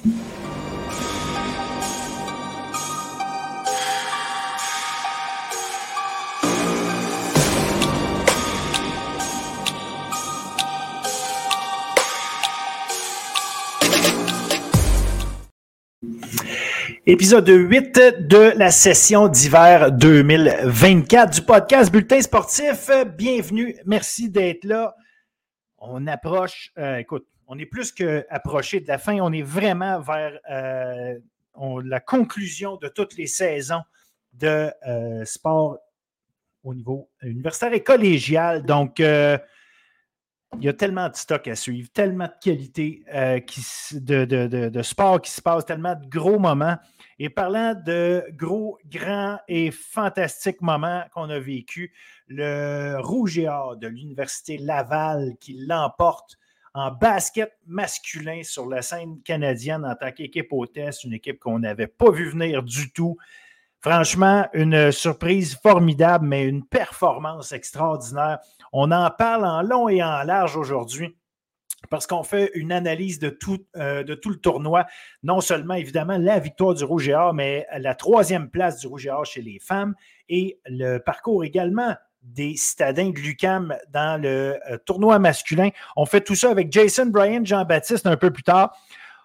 Épisode 8 de la session d'hiver 2024 du podcast Bulletin sportif. Bienvenue, merci d'être là. On approche, on est plus qu'approché de la fin. On est vraiment vers la conclusion de toutes les saisons de sport au niveau universitaire et collégial. Donc, il y a tellement de stock à suivre, tellement de qualité de sport qui se passe, tellement de gros moments. Et parlant de gros, grands et fantastiques moments qu'on a vécu, le Rouge et Or de l'Université Laval qui l'emporte en basket masculin sur la scène canadienne en tant qu'équipe hôtesse, une équipe qu'on n'avait pas vu venir du tout. Franchement, une surprise formidable, mais une performance extraordinaire. On en parle en long et en large aujourd'hui parce qu'on fait une analyse de tout le tournoi. Non seulement, évidemment, la victoire du Rouge et Or, mais la 3e place du Rouge et Or chez les femmes et le parcours également des citadins de l'UQAM dans le tournoi masculin. On fait tout ça avec Jason Bryant, Jean-Baptiste un peu plus tard.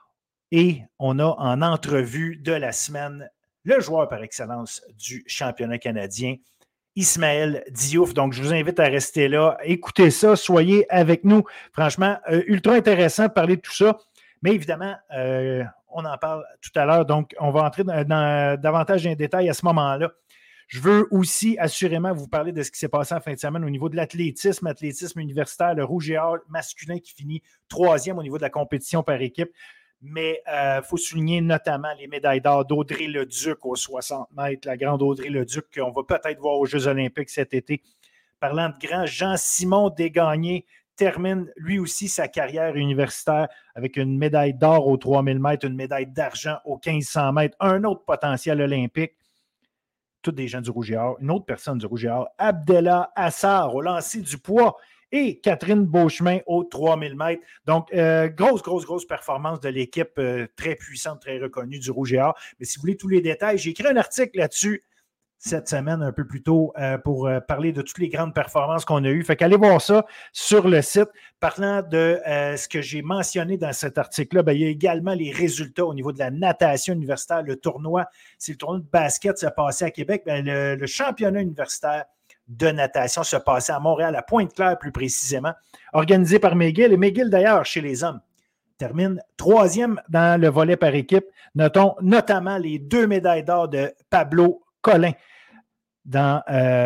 Et on a en entrevue de la semaine le joueur par excellence du championnat canadien, Ismaël Diouf. Donc, je vous invite à rester là. Écoutez ça, soyez avec nous. Franchement, ultra intéressant de parler de tout ça. Mais évidemment, on en parle tout à l'heure. Donc, on va entrer dans davantage en détail à ce moment-là. Je veux aussi assurément vous parler de ce qui s'est passé en fin de semaine au niveau de l'athlétisme universitaire, le Rouge et Or masculin qui finit 3e au niveau de la compétition par équipe. Mais il faut souligner notamment les médailles d'or d'Audrey Leduc aux 60 mètres, la grande Audrey Leduc qu'on va peut-être voir aux Jeux olympiques cet été. Parlant de grand, Jean-Simon Desgagnés termine lui aussi sa carrière universitaire avec une médaille d'or aux 3000 mètres, une médaille d'argent aux 1500 mètres, un autre potentiel olympique. Tous des gens du Rouge et Or. Une autre personne du Rouge et Or, Abdella Assar au lancer du poids et Catherine Beauchemin aux 3000 mètres. Donc, grosse performance de l'équipe très puissante, très reconnue du Rouge et Or. Mais si vous voulez tous les détails, j'ai écrit un article là-dessus cette semaine, un peu plus tôt, pour parler de toutes les grandes performances qu'on a eues. Fait qu'allez voir ça sur le site. Parlant de ce que j'ai mentionné dans cet article-là, il y a également les résultats au niveau de la natation universitaire. Le tournoi, c'est le tournoi de basket qui s'est passé à Québec. Le championnat universitaire de natation se passait à Montréal, à Pointe-Claire plus précisément, organisé par McGill. Et McGill, d'ailleurs, chez les hommes, termine 3e dans le volet par équipe. Notons notamment les 2 médailles d'or de Pablo Collin dans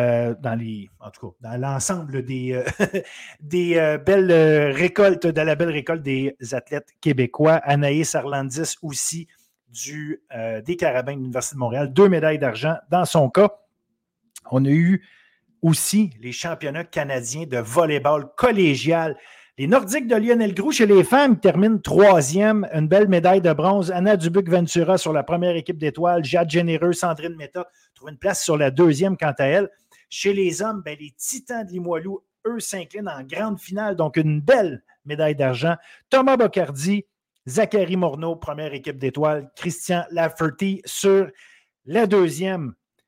l'ensemble des belles récoltes, de la belle récolte des athlètes québécois. Anaïs Arlandis aussi des Carabins de l'Université de Montréal, 2 médailles d'argent dans son cas. On a eu aussi les championnats canadiens de volleyball collégial. Les Nordiques de Lionel Groux chez les femmes terminent 3e, une belle médaille de bronze. Anna Dubuc-Ventura sur la première équipe d'étoiles. Jade Généreux, Sandrine Metta trouvent une place sur la 2e quant à elle. Chez les hommes, les Titans de Limoilou, eux, s'inclinent en grande finale, donc une belle médaille d'argent. Thomas Bocardi, Zachary Morneau, première équipe d'étoiles. Christian Lafferty sur la 2e.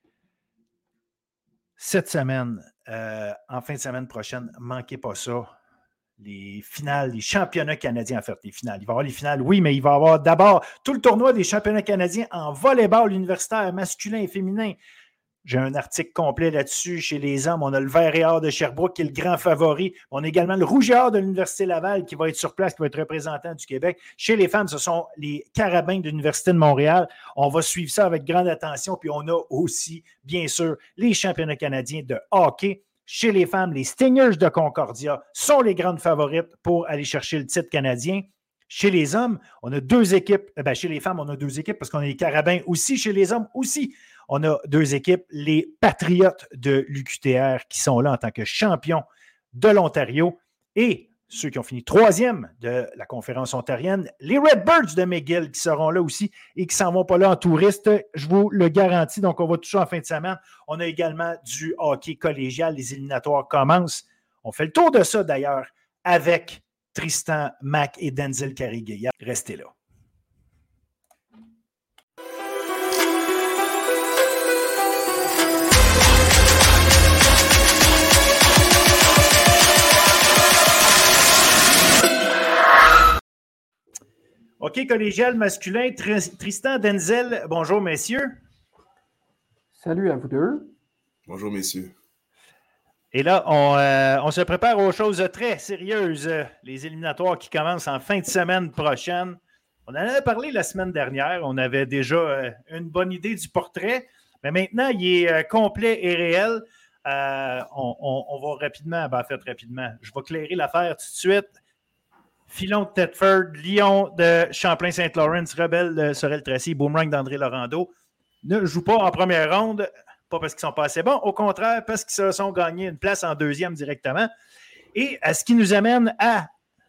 Cette semaine, en fin de semaine prochaine, manquez pas ça. Les finales, les championnats canadiens, en fait, les finales. Il va y avoir les finales, oui, mais il va y avoir d'abord tout le tournoi des championnats canadiens en volleyball universitaire masculin et féminin. J'ai un article complet là-dessus chez les hommes. On a le Vert et Or de Sherbrooke qui est le grand favori. On a également le Rouge et Or de l'Université Laval qui va être sur place, qui va être représentant du Québec. Chez les femmes, ce sont les Carabins de l'Université de Montréal. On va suivre ça avec grande attention. Puis on a aussi, bien sûr, les championnats canadiens de hockey. Chez les femmes, les Stingers de Concordia sont les grandes favorites pour aller chercher le titre canadien. Chez les hommes, on a 2 équipes. Chez les femmes, on a 2 équipes parce qu'on a les Carabins aussi. Chez les hommes aussi, on a 2 équipes. Les Patriotes de l'UQTR qui sont là en tant que champions de l'Ontario et ceux qui ont fini 3e de la conférence ontarienne, les Redbirds de McGill qui seront là aussi et qui ne s'en vont pas là en touriste, je vous le garantis. Donc, on va toucher en fin de semaine. On a également du hockey collégial. Les éliminatoires commencent. On fait le tour de ça d'ailleurs avec Tristan Mack et Denzel Cariguet. Restez là. hockey collégial masculin, Tristan Denzel. Bonjour, messieurs. Salut à vous deux. Bonjour, messieurs. Et là, on se prépare aux choses très sérieuses. Les éliminatoires qui commencent en fin de semaine prochaine. On en avait parlé la semaine dernière. On avait déjà une bonne idée du portrait. Mais maintenant, il est complet et réel. On va rapidement, rapidement. Je vais clairer l'affaire tout de suite. Filon de Thetford, Lyon de Champlain-Saint-Laurent, Rebelle de Sorel-Tracy, Boomerang d'André Laurando ne jouent pas en première ronde, pas parce qu'ils ne sont pas assez bons, au contraire, parce qu'ils se sont gagnés une place en deuxième directement. Et ce qui nous amène à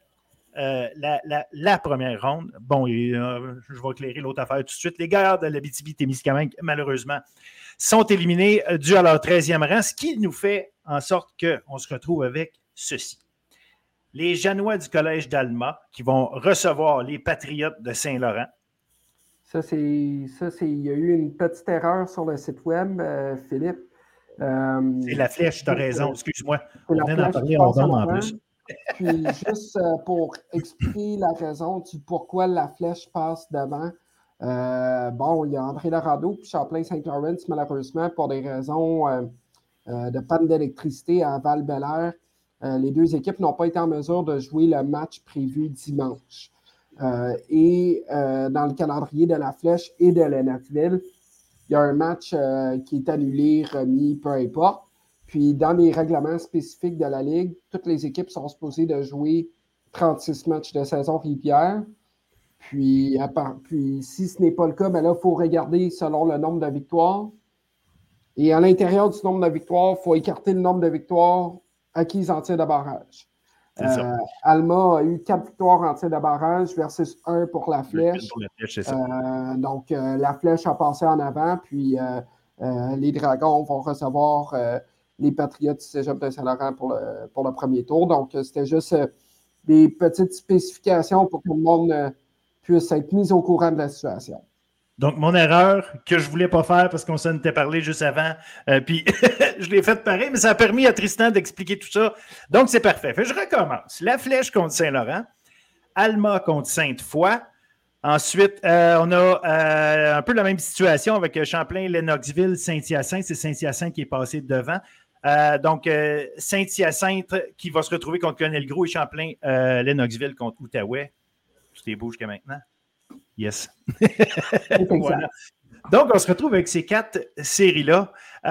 la première ronde. Bon, je vais éclairer l'autre affaire tout de suite. Les Gaillards de l'Abitibi-Témiscamingue, malheureusement, sont éliminés dû à leur 13e rang, ce qui nous fait en sorte qu'on se retrouve avec ceci. Les Janois du Collège d'Alma qui vont recevoir les Patriotes de Saint-Laurent. Il y a eu une petite erreur sur le site web, Philippe. C'est la flèche, tu as raison, excuse-moi. On venait d'en parler en plus. Puis juste pour expliquer la raison du pourquoi la flèche passe devant, il y a André Laurando puis Champlain-Saint-Laurent, malheureusement, pour des raisons de panne d'électricité à Val-Bélair. Les deux équipes n'ont pas été en mesure de jouer le match prévu dimanche. Dans le calendrier de la Flèche et de Lennoxville, il y a un match qui est annulé, remis, peu importe. Puis dans les règlements spécifiques de la Ligue, toutes les équipes sont supposées de jouer 36 matchs de saison régulière. Puis si ce n'est pas le cas, là, il faut regarder selon le nombre de victoires. Et à l'intérieur du nombre de victoires, il faut écarter le nombre de victoires acquises en tir de barrage. Alma a eu 4 victoires en tir de barrage versus 1 pour la Flèche. Donc, la Flèche a passé en avant, puis les Dragons vont recevoir les Patriotes du Cégep de Saint-Laurent pour le premier tour. Donc, c'était juste des petites spécifications pour que tout le monde puisse être mis au courant de la situation. Donc, mon erreur que je ne voulais pas faire parce qu'on s'en était parlé juste avant, puis je l'ai faite pareil, mais ça a permis à Tristan d'expliquer tout ça. Donc, c'est parfait. Je recommence. La Flèche contre Saint-Laurent, Alma contre Sainte-Foy. Ensuite, on a un peu la même situation avec Champlain, Lennoxville, Saint-Hyacinthe. C'est Saint-Hyacinthe qui est passé devant. Donc, Saint-Hyacinthe qui va se retrouver contre Connell-Gros et Champlain, Lennoxville contre Outaouais. Tout est beau jusqu'à maintenant. Yes. Voilà. Donc, on se retrouve avec ces 4 séries-là.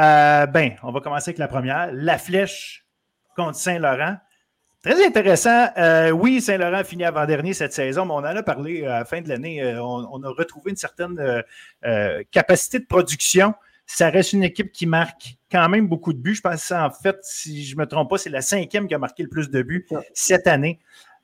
On va commencer avec la première. La Flèche contre Saint-Laurent. Très intéressant. Oui, Saint-Laurent a fini avant-dernier cette saison, mais on en a parlé à la fin de l'année. On a retrouvé une certaine capacité de production. Ça reste une équipe qui marque quand même beaucoup de buts. Je pense que en fait, si je ne me trompe pas, c'est la 5e qui a marqué le plus de buts cette année.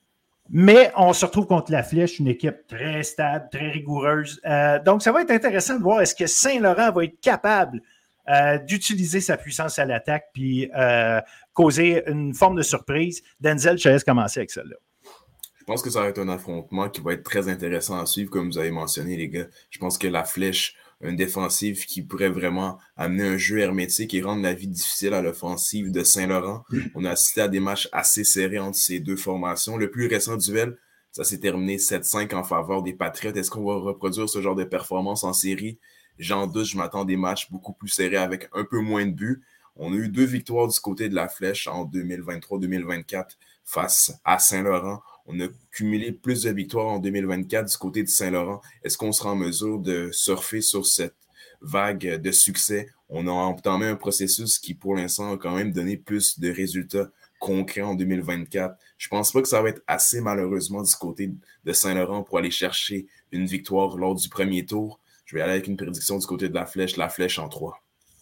Mais on se retrouve contre la Flèche, une équipe très stable, très rigoureuse. Donc, ça va être intéressant de voir est-ce que Saint-Laurent va être capable d'utiliser sa puissance à l'attaque puis causer une forme de surprise. Denzel, je te laisse commencer avec celle-là. Je pense que ça va être un affrontement qui va être très intéressant à suivre, comme vous avez mentionné, les gars. Je pense que la Flèche, une défensive qui pourrait vraiment amener un jeu hermétique et rendre la vie difficile à l'offensive de Saint-Laurent. On a assisté à des matchs assez serrés entre ces deux formations. Le plus récent duel, ça s'est terminé 7-5 en faveur des Patriotes. Est-ce qu'on va reproduire ce genre de performance en série? J'en doute, je m'attends à des matchs beaucoup plus serrés avec un peu moins de buts. On a eu 2 victoires du côté de la Flèche en 2023-2024 face à Saint-Laurent. On a cumulé plus de victoires en 2024 du côté de Saint-Laurent. Est-ce qu'on sera en mesure de surfer sur cette vague de succès? On a entamé un processus qui, pour l'instant, a quand même donné plus de résultats concrets en 2024. Je pense pas que ça va être assez, malheureusement, du côté de Saint-Laurent pour aller chercher une victoire lors du premier tour. Je vais aller avec une prédiction du côté de la Flèche en 3.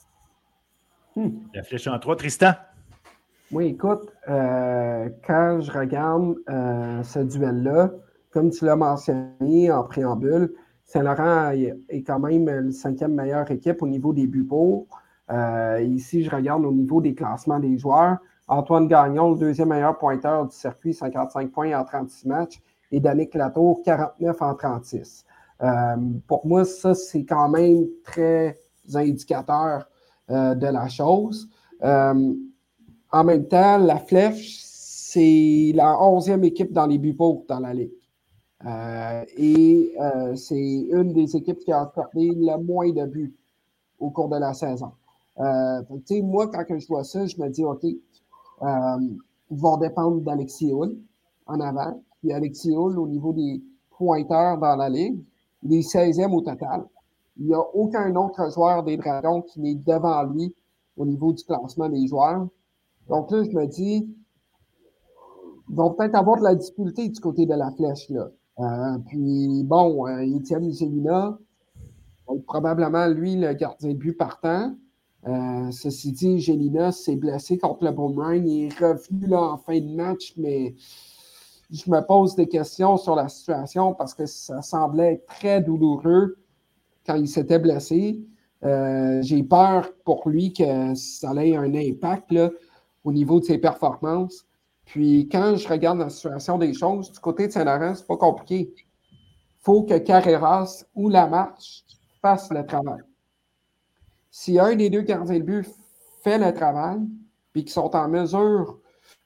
La Flèche en 3. Tristan? Oui, écoute, quand je regarde ce duel-là, comme tu l'as mentionné en préambule, Saint-Laurent est quand même la 5e meilleure équipe au niveau des buts pour. Ici, je regarde au niveau des classements des joueurs. Antoine Gagnon, le 2e meilleur pointeur du circuit, 55 points en 36 matchs. Et Danick Latour, 49 en 36. Pour moi, ça, c'est quand même très indicateur de la chose. En même temps, la Flèche, c'est la 11e équipe dans les buts pour dans la Ligue. C'est une des équipes qui a accordé le moins de buts au cours de la saison. Moi, quand je vois ça, je me dis, OK, ils vont dépendre d'Alexis Hull en avant. Puis Alexis Hull, au niveau des pointeurs dans la ligue, il est 16e au total. Il n'y a aucun autre joueur des Dragons qui n'est devant lui au niveau du classement des joueurs. Donc là, je me dis, ils vont peut-être avoir de la difficulté du côté de la flèche, là. Puis, bon, Étienne Gélina, probablement, lui, le gardien de but partant. Ceci dit, Gélina s'est blessé contre le Boomerang. Il est revenu là, en fin de match, mais je me pose des questions sur la situation parce que ça semblait être très douloureux quand il s'était blessé. J'ai peur pour lui que ça ait un impact là, au niveau de ses performances. Puis quand je regarde la situation des choses, du côté de Saint-Laurent, c'est pas compliqué. Il faut que Carreras ou Lamarche fasse le travail. Si un des deux gardiens de but fait le travail, puis qu'ils sont en mesure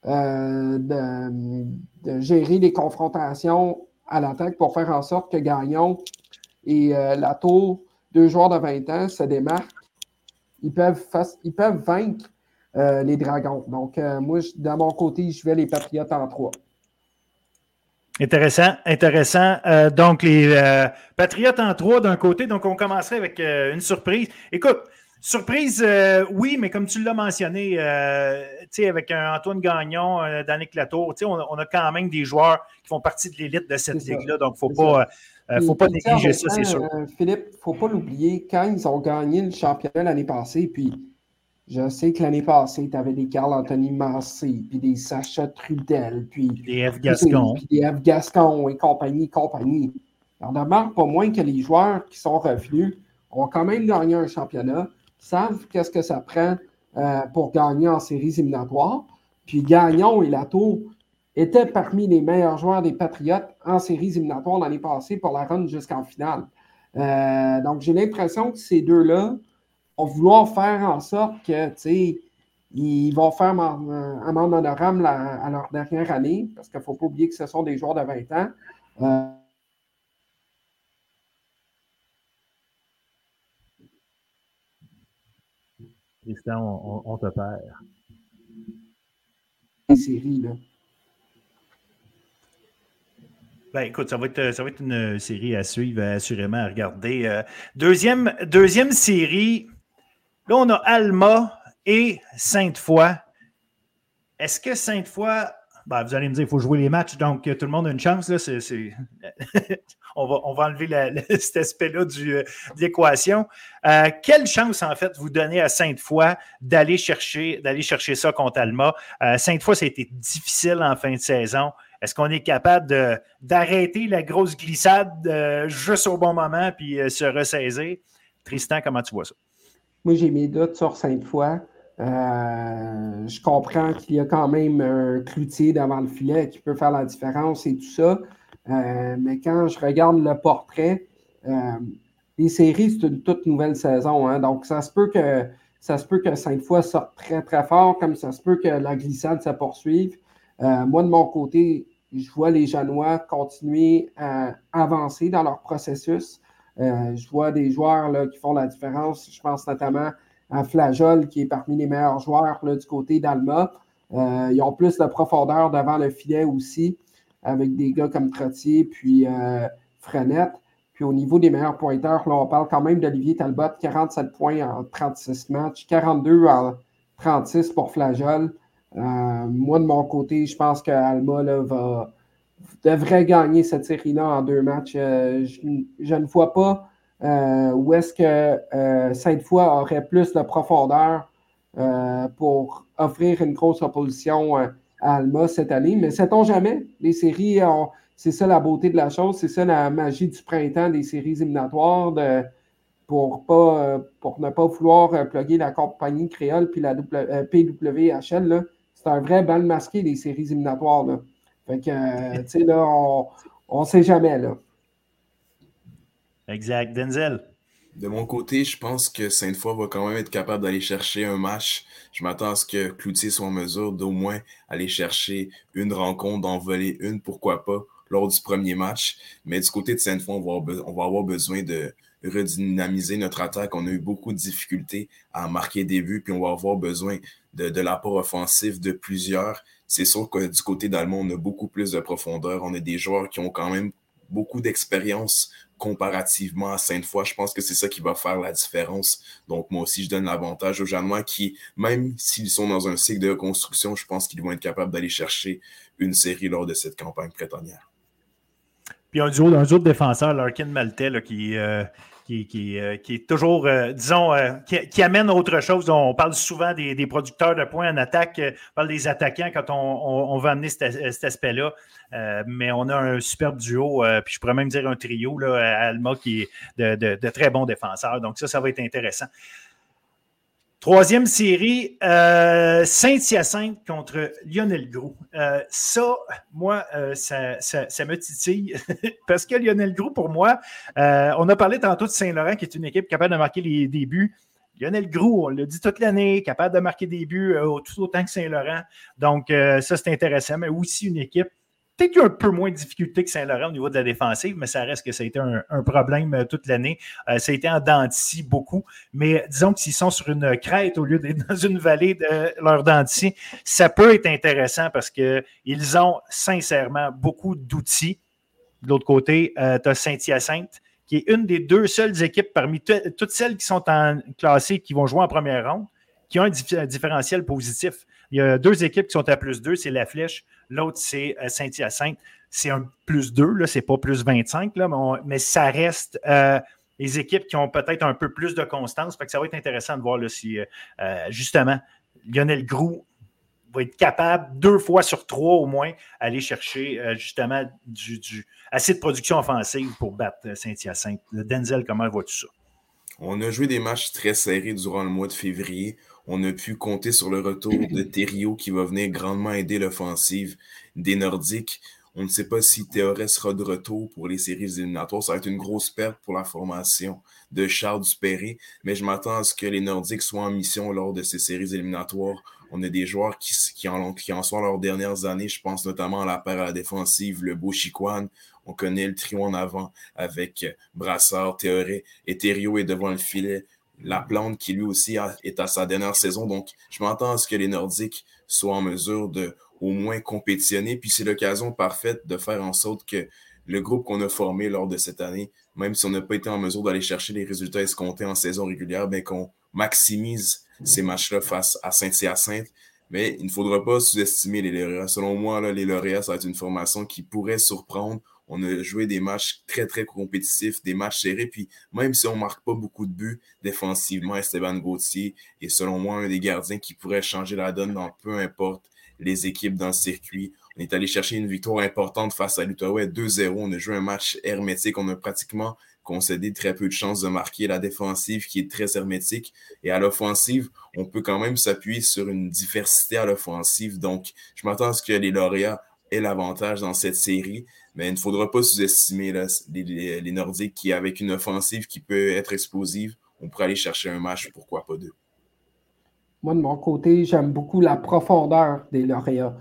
de gérer les confrontations à l'attaque pour faire en sorte que Gagnon et Latour, 2 joueurs de 20 ans, se démarquent, ils peuvent vaincre les Dragons. Donc, moi, de mon côté, je vais les Patriotes en 3. Intéressant. Donc, les Patriotes en 3 d'un côté. Donc, on commencerait avec une surprise. Écoute, surprise, oui, mais comme tu l'as mentionné, avec un Antoine Gagnon, Danick Latour, on a quand même des joueurs qui font partie de l'élite de cette ligue-là. Donc, il ne faut pas négliger ça, c'est sûr. Philippe, il ne faut pas l'oublier, quand ils ont gagné le championnat l'année passée, puis je sais que l'année passée, tu avais des Carl-Anthony Massé, puis des Sacha Trudel, puis des F. Gascon. Puis des F. Gascon et compagnie. On ne demeure pas moins que les joueurs qui sont revenus ont quand même gagné un championnat, savent qu'est-ce que ça prend pour gagner en séries éliminatoires. Puis Gagnon et Latour étaient parmi les meilleurs joueurs des Patriotes en séries éliminatoires l'année passée pour la run jusqu'en finale. Donc, j'ai l'impression que ces deux-là vont vouloir faire en sorte que, ils vont faire amende honorable à leur dernière année, parce qu'il ne faut pas oublier que ce sont des joueurs de 20 ans. Tristan, on te perd. Les séries, là. Ben, écoute, ça va être une série à suivre, assurément à regarder. Deuxième série, là, on a Alma et Sainte-Foy. Est-ce que Sainte-Foy, vous allez me dire, il faut jouer les matchs, donc tout le monde a une chance. Là, on va enlever cet aspect-là de l'équation. Quelle chance, en fait, vous donnez à Sainte-Foy d'aller chercher ça contre Alma? Sainte-Foy, ça a été difficile en fin de saison. Est-ce qu'on est capable d'arrêter la grosse glissade juste au bon moment puis se ressaisir? Tristan, comment tu vois ça? Moi, j'ai mes doutes sur Sainte-Foy. Je comprends qu'il y a quand même un Cloutier devant le filet qui peut faire la différence et tout ça. Mais quand je regarde le portrait, les séries, c'est une toute nouvelle saison. Hein, donc, ça se peut que Sainte-Foy sorte très, très fort, comme ça se peut que la glissade se poursuive. Moi, de mon côté, je vois les Janois continuer à avancer dans leur processus. Je vois des joueurs là, qui font la différence. Je pense notamment à Flajol, qui est parmi les meilleurs joueurs là, du côté d'Alma. Ils ont plus de profondeur devant le filet aussi, avec des gars comme Trottier, puis Frenette. Puis au niveau des meilleurs pointeurs, là, on parle quand même d'Olivier Talbot, 47 points en 36 matchs, 42 en 36 pour Flajol. Moi, de mon côté, je pense qu'Alma devrait gagner cette série-là en 2 matchs. Je ne vois pas où est-ce que Sainte-Foy aurait plus de profondeur pour offrir une grosse opposition à Alma cette année. Mais sait-on jamais? Les séries, c'est ça la beauté de la chose, c'est ça la magie du printemps des séries éliminatoires pour ne pas vouloir plugger la compagnie créole puis la PWHL. Là. C'est un vrai bal masqué, les séries éliminatoires. Là. Fait que, tu sais, là, on ne sait jamais, là. Exact. Denzel? De mon côté, je pense que Sainte-Foy va quand même être capable d'aller chercher un match. Je m'attends à ce que Cloutier soit en mesure d'au moins aller chercher une rencontre, d'en voler une, pourquoi pas, lors du premier match. Mais du côté de Sainte-Foy, on va avoir besoin de redynamiser notre attaque. On a eu beaucoup de difficultés à marquer des buts, puis on va avoir besoin de l'apport offensif de plusieurs. C'est sûr que du côté d'Allemand, on a beaucoup plus de profondeur. On a des joueurs qui ont quand même beaucoup d'expérience comparativement à Sainte-Foy. Je pense que c'est ça qui va faire la différence. Donc, moi aussi, je donne l'avantage aux Janois qui, même s'ils sont dans un cycle de reconstruction, je pense qu'ils vont être capables d'aller chercher une série lors de cette campagne pré-tonnière. Puis un duo de défenseurs, Larkin Maltais, là, qui est toujours, qui amène autre chose. On parle souvent des producteurs de points en attaque, on parle des attaquants quand on veut amener cet aspect-là. Mais on a un superbe duo, puis je pourrais même dire un trio, là, à Alma, qui est de très bons défenseurs. Donc ça va être intéressant. Troisième série, Saint-Hyacinthe contre Lionel Groulx. Ça, moi, ça me titille parce que Lionel Groulx, pour moi, on a parlé tantôt de Saint-Laurent, qui est une équipe capable de marquer des buts. Lionel Groulx, on l'a dit toute l'année, capable de marquer des buts tout autant que Saint-Laurent. Donc, ça, c'est intéressant, mais aussi une équipe peut-être un peu moins de difficulté que Saint-Laurent au niveau de la défensive, mais ça reste que ça a été un problème toute l'année. Ça a été en dents de scie beaucoup, mais disons que s'ils sont sur une crête au lieu d'être dans une vallée de leur dents de scie, ça peut être intéressant parce qu'ils ont sincèrement beaucoup d'outils. De l'autre côté, tu as Saint-Hyacinthe, qui est une des deux seules équipes parmi toutes celles qui sont classées qui vont jouer en première ronde, qui ont un différentiel positif. Il y a deux équipes qui sont à +2, c'est La Flèche. L'autre, c'est Saint-Hyacinthe. C'est un +2, là, c'est pas +25, là, mais ça reste les équipes qui ont peut-être un peu plus de constance. Fait que ça va être intéressant de voir là, si, justement, Lionel Groulx va être capable 2 fois sur 3 au moins aller chercher justement assez de production offensive pour battre Saint-Hyacinthe. Denzel, comment vois-tu ça? On a joué des matchs très serrés durant le mois de février. On a pu compter sur le retour de Thériault qui va venir grandement aider l'offensive des Nordiques. On ne sait pas si Théoret sera de retour pour les séries éliminatoires. Ça va être une grosse perte pour la formation de Charles Dupéré, mais je m'attends à ce que les Nordiques soient en mission lors de ces séries éliminatoires. On a des joueurs qui en sont leurs dernières années. Je pense notamment à la paire à la défensive, le beau Chicoine. On connaît le trio en avant avec Brassard, Théoret et Thériault est devant le filet. Laplante qui lui aussi est à sa dernière saison. Donc, je m'attends à ce que les Nordiques soient en mesure de au moins compétitionner. Puis c'est l'occasion parfaite de faire en sorte que le groupe qu'on a formé lors de cette année, même si on n'a pas été en mesure d'aller chercher les résultats escomptés en saison régulière, bien qu'on maximise ces matchs-là face à Saint-Hyacinthe. Mais il ne faudra pas sous-estimer les lauréats. Selon moi, là, les lauréats, ça va être une formation qui pourrait surprendre. On a joué des matchs très, très compétitifs, des matchs serrés. Puis même si on ne marque pas beaucoup de buts défensivement, Esteban Gauthier est selon moi un des gardiens qui pourrait changer la donne dans peu importe les équipes dans le circuit. On est allé chercher une victoire importante face à l'Outaouais, 2-0. On a joué un match hermétique. On a pratiquement concédé très peu de chances de marquer. La défensive qui est très hermétique. Et à l'offensive, on peut quand même s'appuyer sur une diversité à l'offensive. Donc, je m'attends à ce que les lauréats aient l'avantage dans cette série. Mais il ne faudra pas sous-estimer là, les Nordiques qui, avec une offensive qui peut être explosive, on pourrait aller chercher un match, pourquoi pas deux. Moi, de mon côté, j'aime beaucoup la profondeur des lauréats.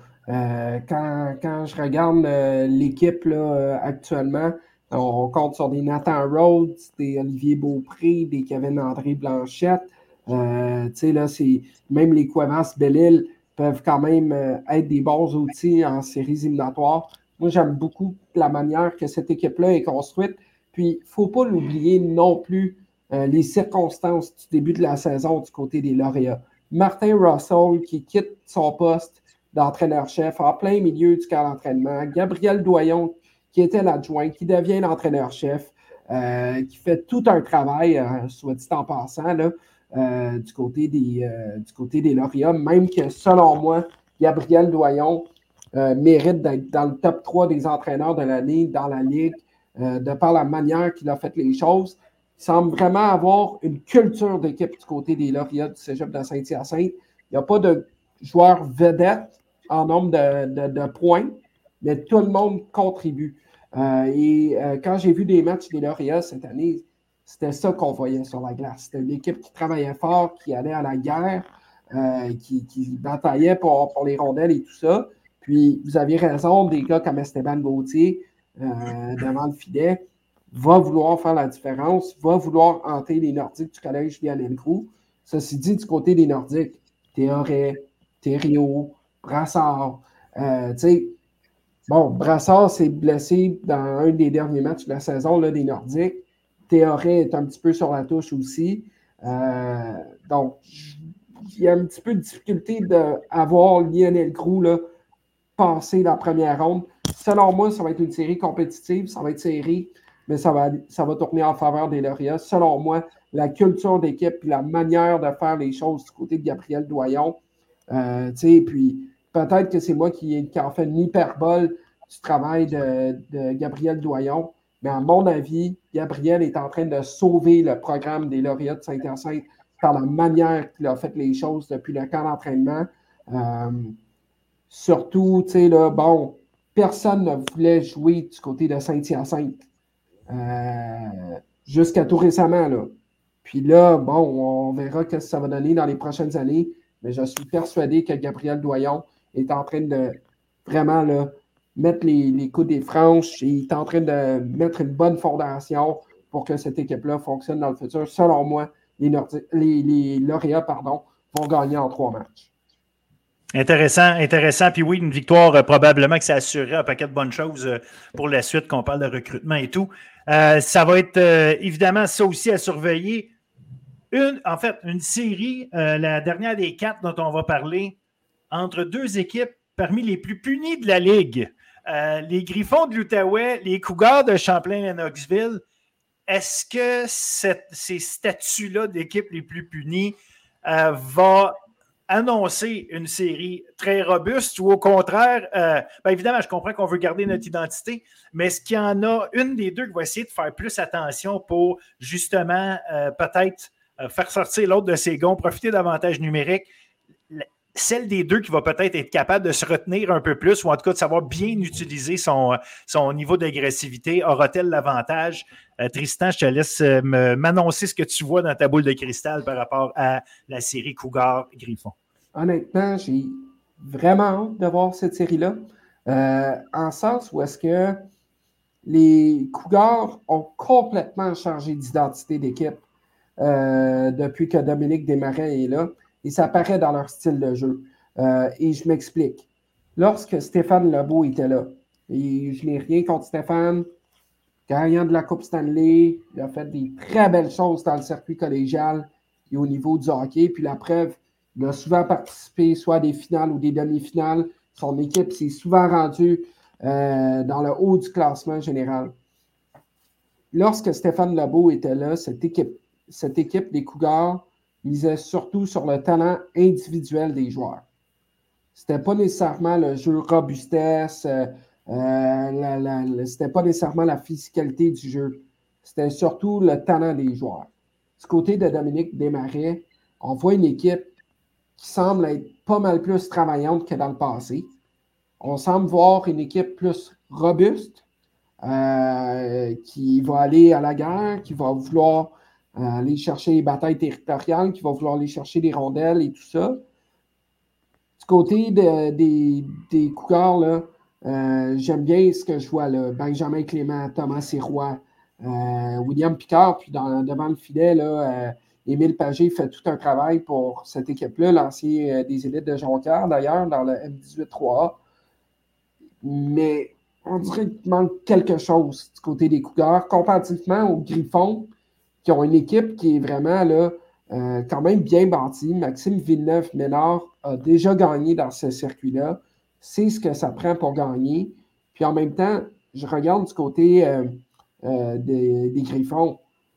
Quand je regarde l'équipe là, actuellement, on compte sur des Nathan Rhodes, des Olivier Beaupré, des Kevin-André Blanchette. Là, même les Cuevas Belle-Île peuvent quand même être des bons outils en séries éliminatoires. Moi, j'aime beaucoup la manière que cette équipe-là est construite. Puis, il ne faut pas l'oublier non plus les circonstances du début de la saison du côté des lauréats. Martin Russell qui quitte son poste d'entraîneur-chef en plein milieu du camp d'entraînement. Gabriel Doyon qui était l'adjoint, qui devient l'entraîneur-chef, qui fait tout un travail, soit dit en passant, là, du côté des lauréats. Même que, selon moi, Gabriel Doyon mérite d'être dans le top 3 des entraîneurs de l'année dans la Ligue, de par la manière qu'il a fait les choses. Il semble vraiment avoir une culture d'équipe du côté des lauréats du Cégep de Saint-Hyacinthe. Il n'y a pas de joueurs vedettes en nombre de points, mais tout le monde contribue. Quand j'ai vu des matchs des lauréats cette année, c'était ça qu'on voyait sur la glace. C'était une équipe qui travaillait fort, qui allait à la guerre, qui bataillait pour les rondelles et tout ça. Puis, vous aviez raison, des gars comme Esteban Gauthier, devant le filet, va vouloir faire la différence, va vouloir hanter les Nordiques du collège Lionel Groulx. Ceci dit, du côté des Nordiques, Théoret, Thériault, Brassard, Brassard s'est blessé dans un des derniers matchs de la saison là, des Nordiques. Théoret est un petit peu sur la touche aussi. Donc, il y a un petit peu de difficulté d'avoir Lionel Groulx là, passer la première ronde. Selon moi, ça va être une série compétitive, ça va être serré, mais ça va tourner en faveur des lauréats. Selon moi, la culture d'équipe et la manière de faire les choses du côté de Gabriel Doyon, puis peut-être que c'est moi qui en fait une hyperbole du travail de Gabriel Doyon, mais à mon avis, Gabriel est en train de sauver le programme des lauréats de Saint-Hyacinthe par la manière qu'il a fait les choses depuis le camp d'entraînement. Surtout, personne ne voulait jouer du côté de Saint-Hyacinthe jusqu'à tout récemment, là. Puis là, on verra ce que ça va donner dans les prochaines années, mais je suis persuadé que Gabriel Doyon est en train de vraiment là, mettre les coups des franches et il est en train de mettre une bonne fondation pour que cette équipe-là fonctionne dans le futur. Selon moi, les lauréats vont gagner en 3 matchs. Intéressant. Puis oui, une victoire, probablement que ça assurerait un paquet de bonnes choses pour la suite, qu'on parle de recrutement et tout. Ça va être évidemment ça aussi à surveiller. Une série, la dernière des 4 dont on va parler, entre 2 équipes parmi les plus punies de la Ligue. Les Griffons de l'Outaouais, les Cougars de Champlain-Lennoxville. Est-ce que ces statuts-là d'équipes les plus punies va annoncer une série très robuste ou au contraire, évidemment, je comprends qu'on veut garder notre identité, mais est-ce qu'il y en a une des deux qui va essayer de faire plus attention pour justement peut-être faire sortir l'autre de ses gonds, profiter d'avantages numériques, celle des deux qui va peut-être être capable de se retenir un peu plus ou en tout cas de savoir bien utiliser son niveau d'agressivité, aura-t-elle l'avantage? Tristan, je te laisse m'annoncer ce que tu vois dans ta boule de cristal par rapport à la série Cougar-Griffon. Honnêtement, j'ai vraiment hâte de voir cette série-là. En sens où est-ce que les Cougars ont complètement changé d'identité d'équipe depuis que Dominique Desmarais est là. Et ça paraît dans leur style de jeu. Et je m'explique. Lorsque Stéphane Lebeau était là, et je n'ai rien contre Stéphane, gagnant de la Coupe Stanley, il a fait des très belles choses dans le circuit collégial et au niveau du hockey. Puis la preuve, il a souvent participé soit à des finales ou des demi-finales. Son équipe s'est souvent rendue dans le haut du classement général. Lorsque Stéphane Lebeau était là, cette équipe des Cougars misait surtout sur le talent individuel des joueurs. C'était pas nécessairement le jeu robustesse, c'était pas nécessairement la physicalité du jeu. C'était surtout le talent des joueurs. Du côté de Dominique Desmarais, on voit une équipe qui semble être pas mal plus travaillante que dans le passé. On semble voir une équipe plus robuste, qui va aller à la guerre, qui va vouloir aller chercher les batailles territoriales, qui va vouloir aller chercher des rondelles et tout ça. Du côté des Cougars, là, j'aime bien ce que je vois là. Benjamin Clément, Thomas Sirois, William Picard, puis devant le filet, là, Émile Pagé fait tout un travail pour cette équipe-là, l'ancien des élites de Jonquière, d'ailleurs, dans le M18-3A. Mais on dirait qu'il manque quelque chose du côté des Cougars, comparativement aux Griffons, qui ont une équipe qui est vraiment là, quand même bien bâtie. Maxime Villeneuve-Ménard a déjà gagné dans ce circuit-là. C'est ce que ça prend pour gagner. Puis en même temps, je regarde du côté des Griffons.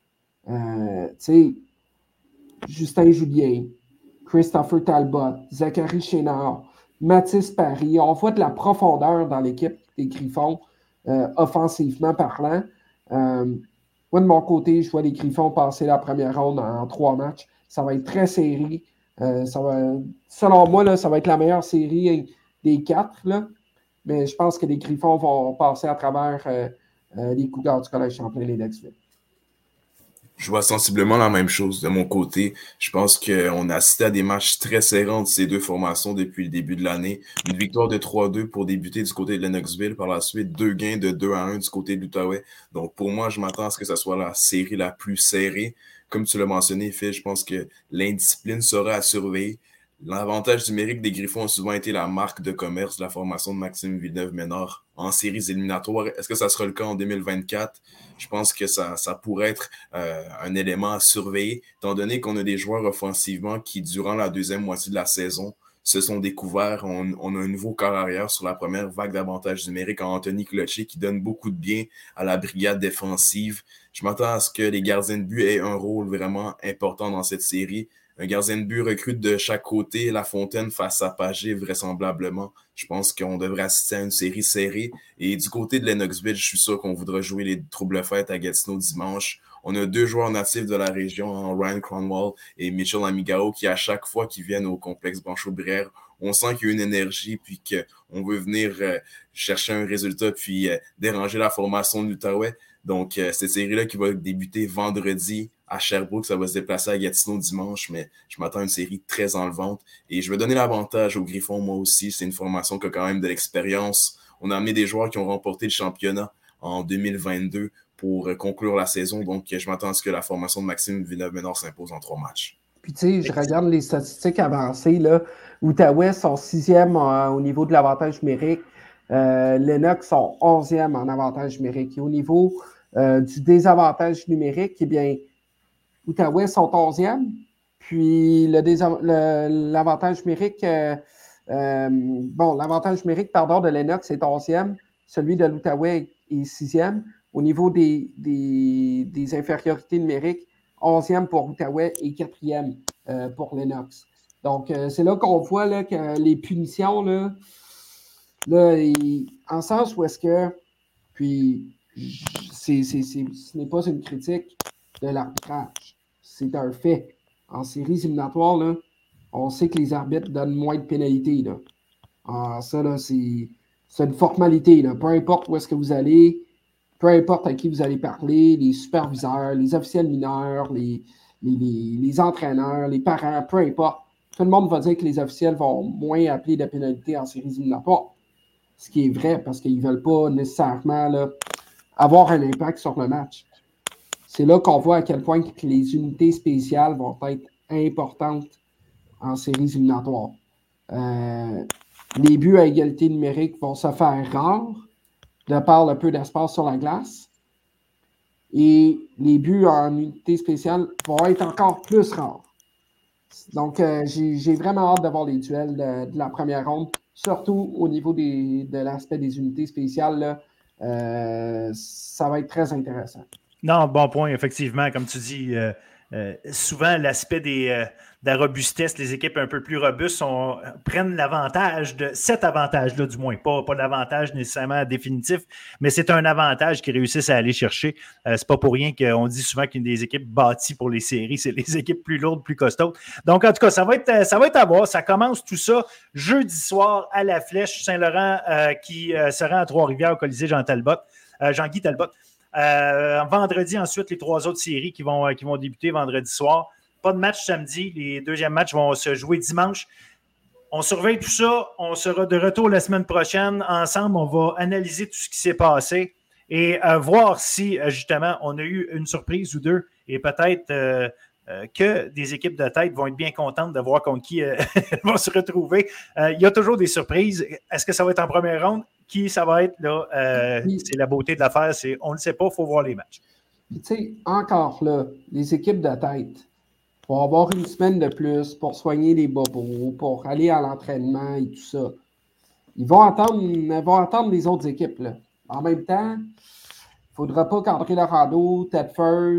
Justin Julien, Christopher Talbot, Zachary Chénard, Mathis Paris. On voit de la profondeur dans l'équipe des Griffons, offensivement parlant. Moi, de mon côté, je vois les Griffons passer la première ronde en 3 matchs. Ça va être très serré. Selon moi, là, ça va être la meilleure série des 4. Là. Mais je pense que les Griffons vont passer à travers les Cougars du Collège Champlain-Lennoxville. Je Je vois sensiblement la même chose de mon côté. Je pense qu'on a assisté à des matchs très serrants de ces deux formations depuis le début de l'année. Une victoire de 3-2 pour débuter du côté de Lennoxville. Par la suite, 2 gains de 2-1 du côté de l'Outaouais. Donc, pour moi, je m'attends à ce que ce soit la série la plus serrée. Comme tu l'as mentionné, Phil, je pense que l'indiscipline sera à surveiller. L'avantage numérique des Griffons a souvent été la marque de commerce de la formation de Maxime Villeneuve-Ménard en séries éliminatoires. Est-ce que ça sera le cas en 2024? Je pense que ça pourrait être un élément à surveiller, étant donné qu'on a des joueurs offensivement qui, durant la deuxième moitié de la saison, se sont découverts. On a un nouveau corps arrière sur la première vague d'avantages numériques en Anthony Cloutier qui donne beaucoup de bien à la brigade défensive. Je m'attends à ce que les gardiens de but aient un rôle vraiment important dans cette série. Un gardien de but recrute de chaque côté. La Fontaine face à Pagé, vraisemblablement. Je pense qu'on devrait assister à une série serrée. Et du côté de Lennoxville, je suis sûr qu'on voudra jouer les troubles-fêtes à Gatineau dimanche. On a 2 joueurs natifs de la région, Ryan Cronwall et Mitchell Amigao, qui à chaque fois qu'ils viennent au complexe Banchot-Brière, on sent qu'il y a une énergie, puis qu'on veut venir chercher un résultat, puis déranger la formation de l'Outaouais. Donc, cette série-là qui va débuter vendredi à Sherbrooke, ça va se déplacer à Gatineau dimanche, mais je m'attends à une série très enlevante. Et je vais donner l'avantage aux Griffons, moi aussi. C'est une formation qui a quand même de l'expérience. On a amené des joueurs qui ont remporté le championnat en 2022 pour conclure la saison. Donc, je m'attends à ce que la formation de Maxime Villeneuve-Ménard s'impose en 3 matchs. Puis, tu sais, je regarde les statistiques avancées, là. Outaouais sont 6e au niveau de l'avantage numérique. Lennox sont 11e en avantage numérique. Et au niveau du désavantage numérique, eh bien, Outaouais sont 11e. Puis, l'avantage numérique, l'avantage numérique, de Lennox est 11e. Celui de l'Outaouais est 6e. Au niveau des infériorités numériques, 11e pour Outaouais et 4e pour Lennox. Donc, c'est là qu'on voit là, que les punitions, en sens où est-ce que, puis, ce n'est pas une critique de l'arbitrage, c'est un fait. En séries éliminatoires, là, on sait que les arbitres donnent moins de pénalités. Là. Ça, là, c'est une formalité. Là. Peu importe où est-ce que vous allez, peu importe à qui vous allez parler, les superviseurs, les officiels mineurs, les entraîneurs, les parents, peu importe. Tout le monde va dire que les officiels vont moins appeler de pénalités en séries éliminatoires. Ce qui est vrai parce qu'ils ne veulent pas nécessairement là, avoir un impact sur le match. C'est là qu'on voit à quel point que les unités spéciales vont être importantes en séries éliminatoires. Les buts à égalité numérique vont se faire rares de par le peu d'espace sur la glace. Et les buts en unité spéciale vont être encore plus rares. Donc, j'ai vraiment hâte d'avoir les duels de la première ronde, surtout au niveau de l'aspect des unités spéciales. Là, ça va être très intéressant. Non, bon point, effectivement. Comme tu dis, souvent, l'aspect de la robustesse, les équipes un peu plus robustes prennent l'avantage de cet avantage-là, du moins. Pas l'avantage nécessairement définitif, mais c'est un avantage qu'ils réussissent à aller chercher. C'est pas pour rien qu'on dit souvent qu'une des équipes bâties pour les séries, c'est les équipes plus lourdes, plus costaudes. Donc, en tout cas, ça va être à voir. Ça commence tout ça jeudi soir à la Flèche Saint-Laurent qui sera à Trois-Rivières au Colisée Jean-Guy Talbot. Vendredi, ensuite, les 3 autres séries qui vont débuter vendredi soir. Pas de match samedi. Les deuxièmes matchs vont se jouer dimanche. On surveille tout ça. On sera de retour la semaine prochaine. Ensemble, on va analyser tout ce qui s'est passé et voir si, justement, on a eu une surprise ou deux et peut-être que des équipes de tête vont être bien contentes de voir contre qui elles vont se retrouver. Il y a toujours des surprises. Est-ce que ça va être en première ronde? Qui ça va être, là? C'est la beauté de l'affaire. On ne le sait pas, il faut voir les matchs. Tu sais, encore là, les équipes de tête vont avoir une semaine de plus pour soigner les bobos, pour aller à l'entraînement et tout ça. Ils vont attendre les autres équipes. Là. En même temps, il ne faudra pas qu'André Laurando, Tedford,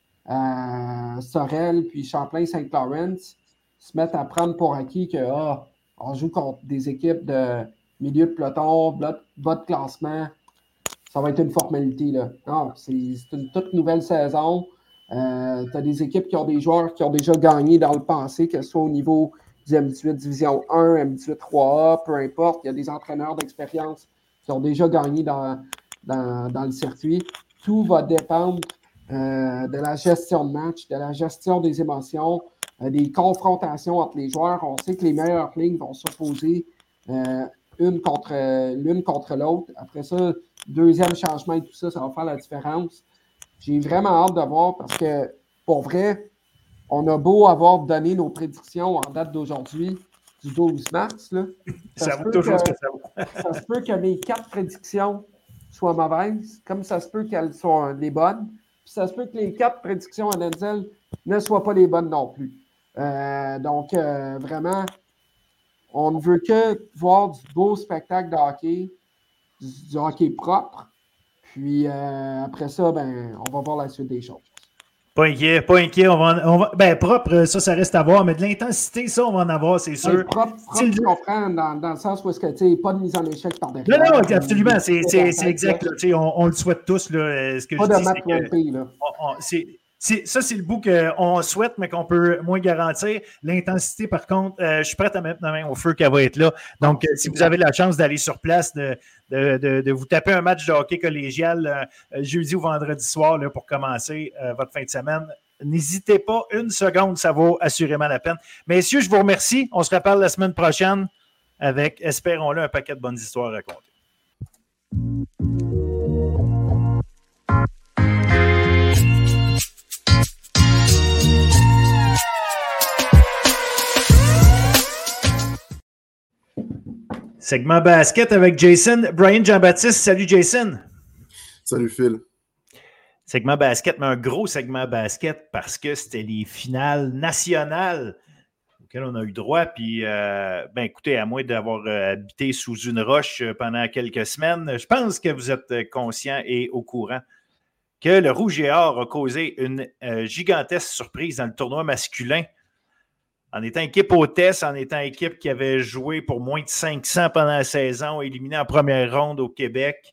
Sorel, puis Champlain-Saint-Laurent se mettent à prendre pour acquis que on joue contre des équipes de milieu de peloton, bas de classement. Ça va être une formalité. Là. Non, c'est une toute nouvelle saison. Tu as des équipes qui ont des joueurs qui ont déjà gagné dans le passé, que ce soit au niveau du M18 Division 1, M18 3A, peu importe. Il y a des entraîneurs d'expérience qui ont déjà gagné dans le circuit. Tout va dépendre de la gestion de match, de la gestion des émotions, des confrontations entre les joueurs. On sait que les meilleures lignes vont s'opposer l'une contre l'autre. Après ça, deuxième changement et tout ça, ça va faire la différence. J'ai vraiment hâte de voir parce que, pour vrai, on a beau avoir donné nos prédictions en date d'aujourd'hui, du 12 mars. Là, ça vaut toujours ce que ça vaut. Ça se peut que mes 4 prédictions soient mauvaises, comme ça se peut qu'elles soient les bonnes. Puis ça se peut que les 4 prédictions à Denzel ne soient pas les bonnes non plus. Donc, vraiment, on ne veut que voir du beau spectacle de hockey, du hockey propre. Puis après ça, on va voir la suite des choses. Pas inquiet. On va, propre, ça reste à voir, mais de l'intensité, ça, on va en avoir, c'est sûr. Propre, je comprends, dans le sens où est-ce que, tu sais, pas de mise en échec par derrière. Non, absolument, c'est exact. Là, on le souhaite tous. Là, ce que pas je de dis, Matt Rampey, là. Ça, c'est le bout qu'on souhaite, mais qu'on peut moins garantir. L'intensité, par contre, je suis prêt à mettre ma main au feu qu'elle va être là. Donc, si vous avez la chance d'aller sur place, de vous taper un match de hockey collégial jeudi ou vendredi soir là, pour commencer votre fin de semaine, n'hésitez pas une seconde, ça vaut assurément la peine. Messieurs, je vous remercie. On se reparle la semaine prochaine avec, espérons-le, un paquet de bonnes histoires à raconter. Segment basket avec Jason. Brian Jean-Baptiste. Salut Jason. Salut Phil. Segment basket, mais un gros segment basket parce que c'était les finales nationales auxquelles on a eu droit. Puis, écoutez, à moins d'avoir habité sous une roche pendant quelques semaines, je pense que vous êtes conscient et au courant que le Rouge et Or a causé une gigantesque surprise dans le tournoi masculin. En étant équipe hôtesse, en étant équipe qui avait joué pour moins de 500 pendant la saison, éliminé en première ronde au Québec,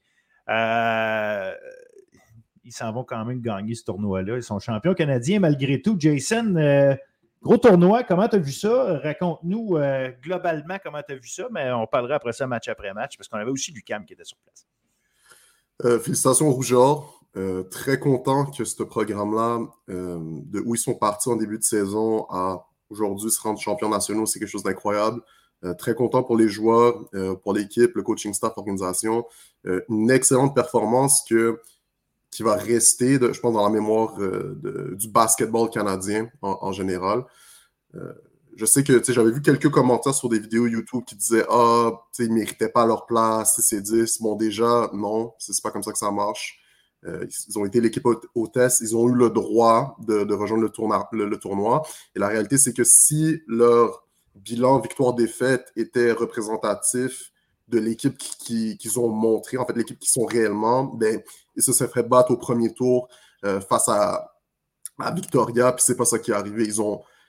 ils s'en vont quand même gagner ce tournoi-là. Ils sont champions canadiens malgré tout. Jason, gros tournoi, comment tu as vu ça? Raconte-nous globalement comment tu as vu ça, mais on parlera après ça match après match, parce qu'on avait aussi l'UQAM qui était sur place. Félicitations au Rouge et Or. Très content que ce programme-là, de où ils sont partis en début de saison à aujourd'hui se rendre champions nationaux, c'est quelque chose d'incroyable. Très content pour les joueurs, pour l'équipe, le coaching staff, l'organisation. Une excellente performance qui va rester, je pense, dans la mémoire du basketball canadien en général. Je sais que j'avais vu quelques commentaires sur des vidéos YouTube qui disaient « Ah, ils ne méritaient pas leur place, c'est 10. » Bon, déjà, non, c'est pas comme ça que ça marche. Ils ont été l'équipe hôtesse, ils ont eu le droit de rejoindre le tournoi. Et la réalité, c'est que si leur bilan victoire-défaite était représentatif de l'équipe qu'ils ont montré, en fait, l'équipe qui sont réellement, ils se seraient fait battre au premier tour face à Victoria, puis c'est pas ça qui est arrivé. Ils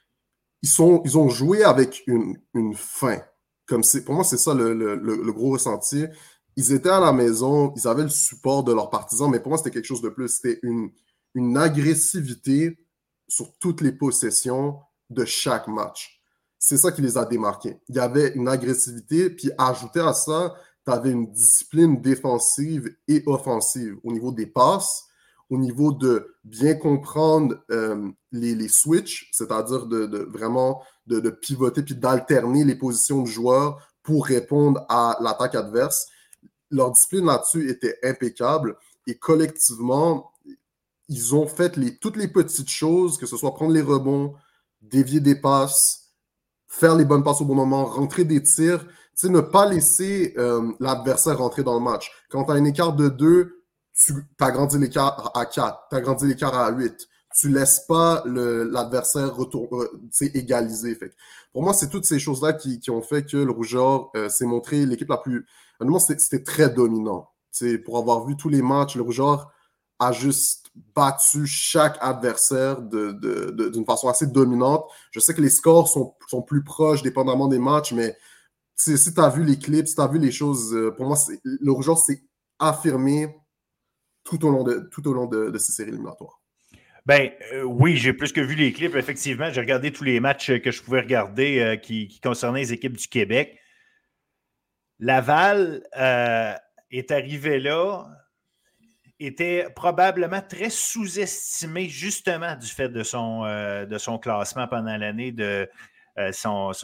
ont joué avec une fin. Pour moi, c'est ça le gros ressenti. Ils étaient à la maison, ils avaient le support de leurs partisans, mais pour moi, c'était quelque chose de plus. C'était une agressivité sur toutes les possessions de chaque match. C'est ça qui les a démarqués. Il y avait une agressivité, puis ajouté à ça, tu avais une discipline défensive et offensive au niveau des passes, au niveau de bien comprendre les switches, c'est-à-dire vraiment de pivoter puis d'alterner les positions de joueurs pour répondre à l'attaque adverse. Leur discipline là-dessus était impeccable et collectivement, ils ont fait toutes les petites choses, que ce soit prendre les rebonds, dévier des passes, faire les bonnes passes au bon moment, rentrer des tirs, ne pas laisser l'adversaire rentrer dans le match. Quand tu as un écart de 2, tu agrandis l'écart à 4, tu agrandis l'écart à 8. Tu ne laisses pas l'adversaire égaliser. Fait. Pour moi, c'est toutes ces choses-là qui ont fait que le Rouge et Or s'est montré l'équipe la plus... Honnêtement, c'était très dominant. Pour avoir vu tous les matchs, le Rouge et Or a juste battu chaque adversaire d'une façon assez dominante. Je sais que les scores sont plus proches dépendamment des matchs, mais si tu as vu les clips, si tu as vu les choses, pour moi, le Rouge et Or s'est affirmé tout au long de ces séries éliminatoires. Oui, j'ai plus que vu les clips. Effectivement, j'ai regardé tous les matchs que je pouvais regarder qui concernaient les équipes du Québec. Laval est arrivé là était probablement très sous-estimé justement du fait de son classement pendant l'année, de son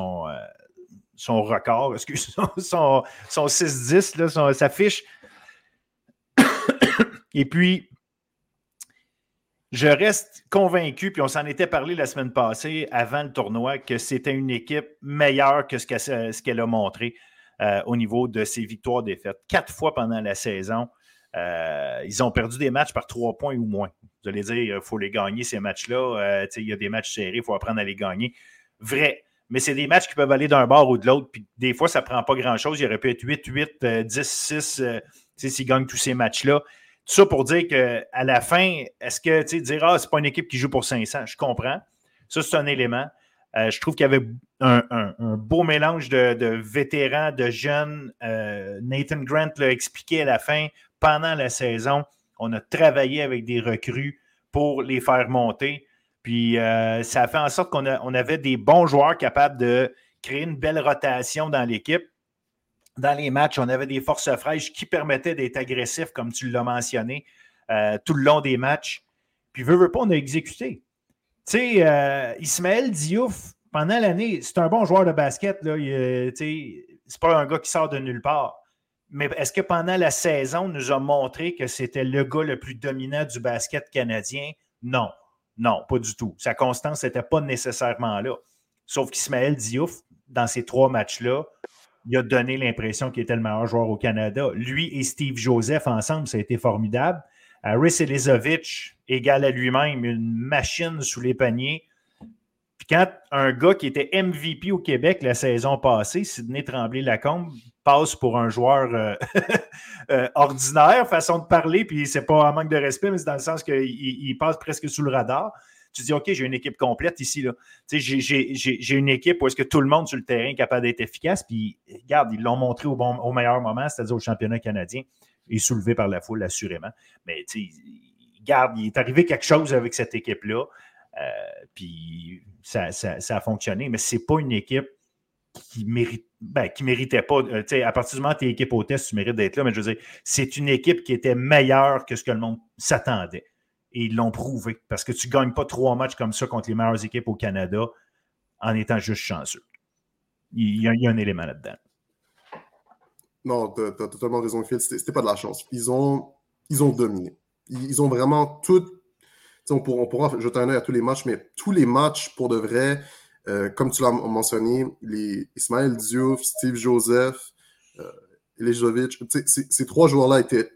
record, son 6-10, là, sa fiche. Et puis, je reste convaincu, puis on s'en était parlé la semaine passée, avant le tournoi, que c'était une équipe meilleure que ce qu'elle a montré au niveau de ses victoires-défaites. 4 fois pendant la saison, ils ont perdu des matchs par 3 points ou moins. Vous allez dire, il faut les gagner, ces matchs-là. Il y a des matchs serrés, il faut apprendre à les gagner. Vrai. Mais c'est des matchs qui peuvent aller d'un bord ou de l'autre, puis des fois, ça ne prend pas grand-chose. Il aurait pu être 8-8, 10-6, s'ils gagnent tous ces matchs-là. Tout ça pour dire qu'à la fin, est-ce que dire c'est pas une équipe qui joue pour 500? Je comprends. Ça, c'est un élément. Je trouve qu'il y avait un beau mélange de vétérans, de jeunes. Nathan Grant l'a expliqué à la fin. Pendant la saison, on a travaillé avec des recrues pour les faire monter. Puis ça a fait en sorte qu'on avait des bons joueurs capables de créer une belle rotation dans l'équipe. Dans les matchs, on avait des forces fraîches qui permettaient d'être agressifs, comme tu l'as mentionné, tout le long des matchs. Puis, veut pas, on a exécuté. Tu sais, Ismaël Diouf, pendant l'année, c'est un bon joueur de basket. Là, c'est pas un gars qui sort de nulle part. Mais est-ce que pendant la saison, nous a montré que c'était le gars le plus dominant du basket canadien? Non. Non, pas du tout. Sa constance n'était pas nécessairement là. Sauf qu'Ismaël Diouf, dans ces 3 matchs-là, il a donné l'impression qu'il était le meilleur joueur au Canada. Lui et Steve Joseph, ensemble, ça a été formidable. Haris Elizovic, égal à lui-même, une machine sous les paniers. Puis quand un gars qui était MVP au Québec la saison passée, Sidney Tremblay-Lacombe, passe pour un joueur ordinaire, façon de parler, puis c'est pas un manque de respect, mais c'est dans le sens qu'il passe presque sous le radar. Tu dis, OK, j'ai une équipe complète ici. Là. J'ai une équipe où est-ce que tout le monde sur le terrain est capable d'être efficace. Puis, regarde, ils l'ont montré au meilleur moment, c'est-à-dire au championnat canadien, et soulevé par la foule, assurément. Mais, regarde, il est arrivé quelque chose avec cette équipe-là. Puis, ça a fonctionné. Mais c'est pas une équipe qui méritait pas. À partir du moment où tu es équipe hôtesse, tu mérites d'être là. Mais je veux dire, c'est une équipe qui était meilleure que ce que le monde s'attendait. Et ils l'ont prouvé. Parce que tu ne gagnes pas 3 matchs comme ça contre les meilleures équipes au Canada en étant juste chanceux. Il y a un élément là-dedans. Non, tu as totalement raison, Phil. C'était pas de la chance. Ils ont dominé. Ils ont vraiment tout. On pourra jeter un œil à tous les matchs, mais tous les matchs, pour de vrai, comme tu l'as mentionné, Ismaël Diouf, Steve Joseph, Elizovic, ces 3 joueurs-là étaient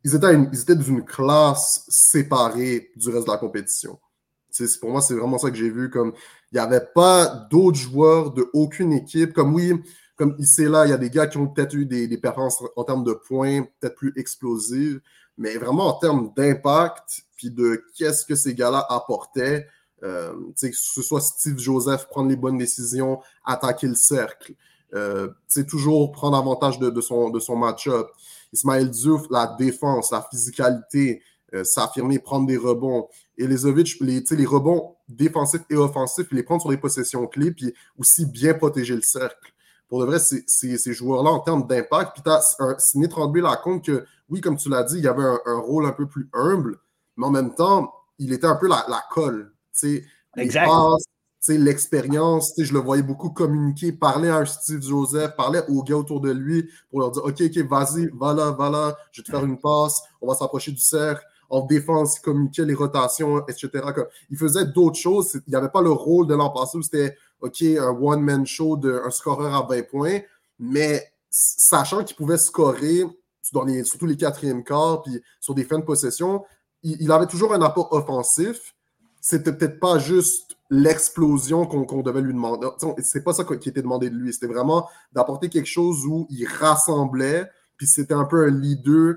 d'une classe séparée du reste de la compétition. Pour moi, c'est vraiment ça que j'ai vu. Comme il n'y avait pas d'autres joueurs de aucune équipe. Comme ici là, il y a des gars qui ont peut-être eu des performances en termes de points, peut-être plus explosives, mais vraiment en termes d'impact, puis de qu'est-ce que ces gars-là apportaient. Que ce soit Steve Joseph, prendre les bonnes décisions, attaquer le cercle. Toujours prendre avantage de son match-up. Ismaël Diouf, la défense, la physicalité, s'affirmer, prendre des rebonds. Elizovic, les rebonds défensifs et offensifs, les prendre sur des possessions clés, puis aussi bien protéger le cercle. Pour de vrai, ces joueurs-là, en termes d'impact, puis tu as Sidney Tremblay-Lacombe que, oui, comme tu l'as dit, il y avait un rôle un peu plus humble, mais en même temps, il était un peu la colle. Exact. L'expérience, je le voyais beaucoup communiquer, parler à un Steve Joseph, parler aux gars autour de lui pour leur dire « OK, vas-y, va là, je vais te faire une passe, on va s'approcher du cercle. » En défense, il communiquait les rotations, etc. Il faisait d'autres choses. Il n'y avait pas le rôle de l'an passé où c'était OK, un one-man show d'un scoreur à 20 points, mais sachant qu'il pouvait scorer surtout les 4e quarts, puis sur des fins de possession, il avait toujours un apport offensif. C'était peut-être pas juste l'explosion qu'on devait lui demander. C'est pas ça qui était demandé de lui. C'était vraiment d'apporter quelque chose où il rassemblait, puis c'était un peu un leader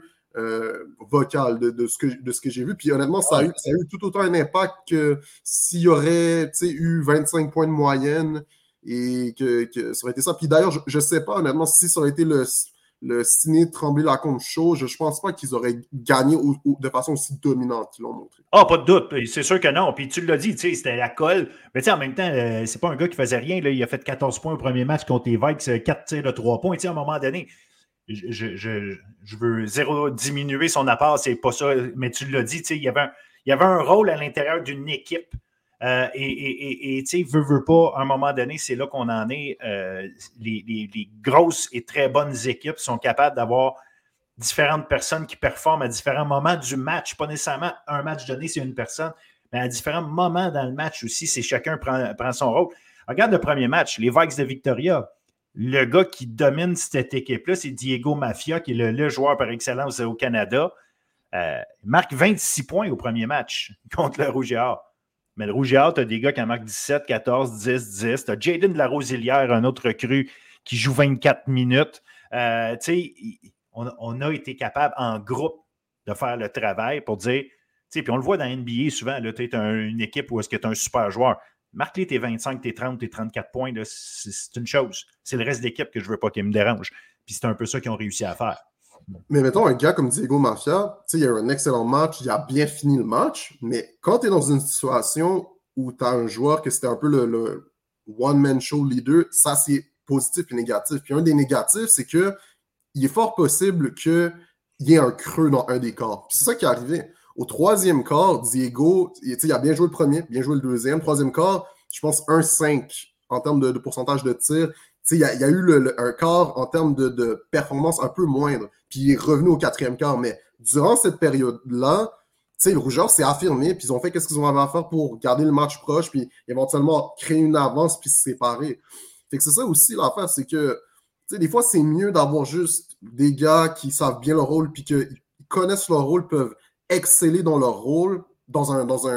vocal de ce que j'ai vu. Puis honnêtement, ça a eu tout autant un impact que s'il y aurait eu 25 points de moyenne et que ça aurait été ça. Puis d'ailleurs, je sais pas honnêtement si ça aurait été le Sidney Tremblay-Lacombe show, je pense pas qu'ils auraient gagné de façon aussi dominante qu'ils l'ont montré. Pas de doute. C'est sûr que non. Puis tu l'as dit, c'était la colle. Mais en même temps, c'est pas un gars qui faisait rien. Là. Il a fait 14 points au premier match contre les Vikes, 4 tirs de 3 points. À un moment donné, je veux zéro diminuer son apport, c'est pas ça, mais tu l'as dit, il y avait un rôle à l'intérieur d'une équipe. Et tu sais, veut pas, à un moment donné, c'est là qu'on en est. Les grosses et très bonnes équipes sont capables d'avoir différentes personnes qui performent à différents moments du match. Pas nécessairement un match donné, c'est une personne, mais à différents moments dans le match aussi, c'est chacun prend son rôle. Regarde le premier match, les Vikes de Victoria. Le gars qui domine cette équipe-là, c'est Diego Mafia, qui est le joueur par excellence au Canada. Il marque 26 points au premier match contre le Rouge et Or. Mais le Rouge et Or, tu as des gars qui en marquent 17, 14, 10, 10. Tu as Jaden de la Rosilière, un autre recrue, qui joue 24 minutes. Tu sais, on a été capable en groupe de faire le travail pour dire, tu sais, puis on le voit dans NBA souvent, tu es une équipe où est-ce que tu es un super joueur. Marque-les tes 25, tes 30, tes 34 points, là, c'est une chose. C'est le reste de l'équipe que je ne veux pas qu'il me dérange. Puis c'est un peu ça qu'ils ont réussi à faire. Mais mettons un gars comme Diego Mafia, il a eu un excellent match, il a bien fini le match, mais quand tu es dans une situation où tu as un joueur que c'était un peu le one-man show leader, ça c'est positif et négatif. Puis un des négatifs, c'est que il est fort possible qu'il y ait un creux dans un des quarts. Puis c'est ça qui est arrivé. Au troisième quart, Diego, il a bien joué le premier, bien joué le deuxième. Troisième quart, je pense 1-5 en termes de pourcentage de tir. Il y a eu un quart en termes de performance un peu moindre. Puis il est revenu au quatrième quart. Mais durant cette période-là, le Rougeur s'est affirmé, puis ils ont fait ce qu'ils ont à faire pour garder le match proche, puis éventuellement créer une avance, puis se séparer. Fait que c'est ça aussi l'affaire, c'est que des fois, c'est mieux d'avoir juste des gars qui savent bien leur rôle, puis qu'ils connaissent leur rôle, peuvent exceller dans leur rôle, dans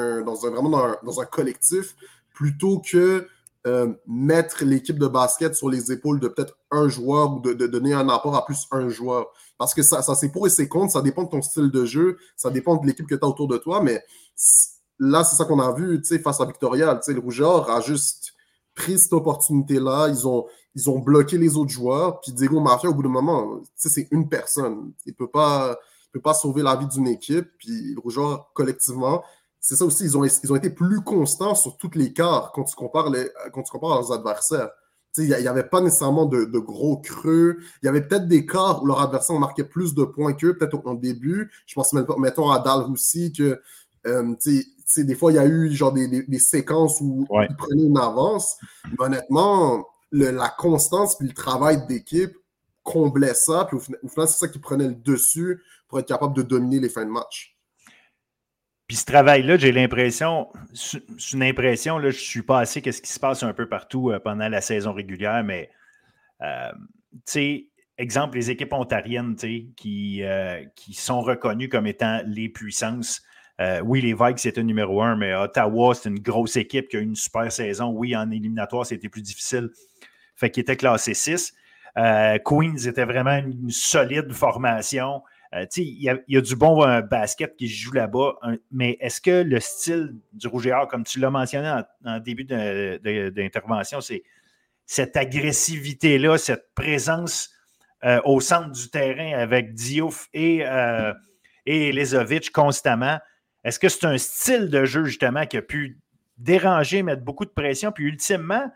un collectif, plutôt que mettre l'équipe de basket sur les épaules de peut-être un joueur ou de donner un apport à plus un joueur. Parce que ça c'est pour et c'est contre, ça dépend de ton style de jeu, ça dépend de l'équipe que tu as autour de toi, mais là, c'est ça qu'on a vu face à Victoria. Le Rougeur a juste pris cette opportunité-là, ils ont bloqué les autres joueurs, puis Diego Mafia, au bout d'un moment, c'est une personne. Il ne peut pas sauver la vie d'une équipe, puis le Rougeur, collectivement, c'est ça aussi, ils ont été plus constants sur toutes les quarts quand tu compares leurs adversaires. Il n'y avait pas nécessairement de gros creux. Il y avait peut-être des quarts où leur adversaire marquait plus de points qu'eux, peut-être au début. Je pense, mettons, à Dalhousie, que des fois, il y a eu genre des séquences où ils prenaient une avance. Mais honnêtement, la constance puis le travail d'équipe comblait ça. Puis au final, c'est ça qui prenait le dessus pour être capable de dominer les fins de match. Puis ce travail-là, j'ai l'impression, c'est une impression, là, je ne suis pas assez qu'est-ce qui se passe un peu partout pendant la saison régulière, mais tu sais, exemple, les équipes ontariennes qui sont reconnues comme étant les puissances. Oui, les Vikes, c'était numéro 1, mais Ottawa, c'est une grosse équipe qui a eu une super saison. Oui, en éliminatoire, c'était plus difficile. Fait qu'ils étaient classés 6. Queens était vraiment une solide formation. Il y a du bon basket qui se joue là-bas, mais est-ce que le style du Rouge et Or, comme tu l'as mentionné en début d'intervention, c'est cette agressivité-là, cette présence au centre du terrain avec Diouf et Elezovic constamment, est-ce que c'est un style de jeu justement qui a pu déranger, mettre beaucoup de pression, puis ultimement,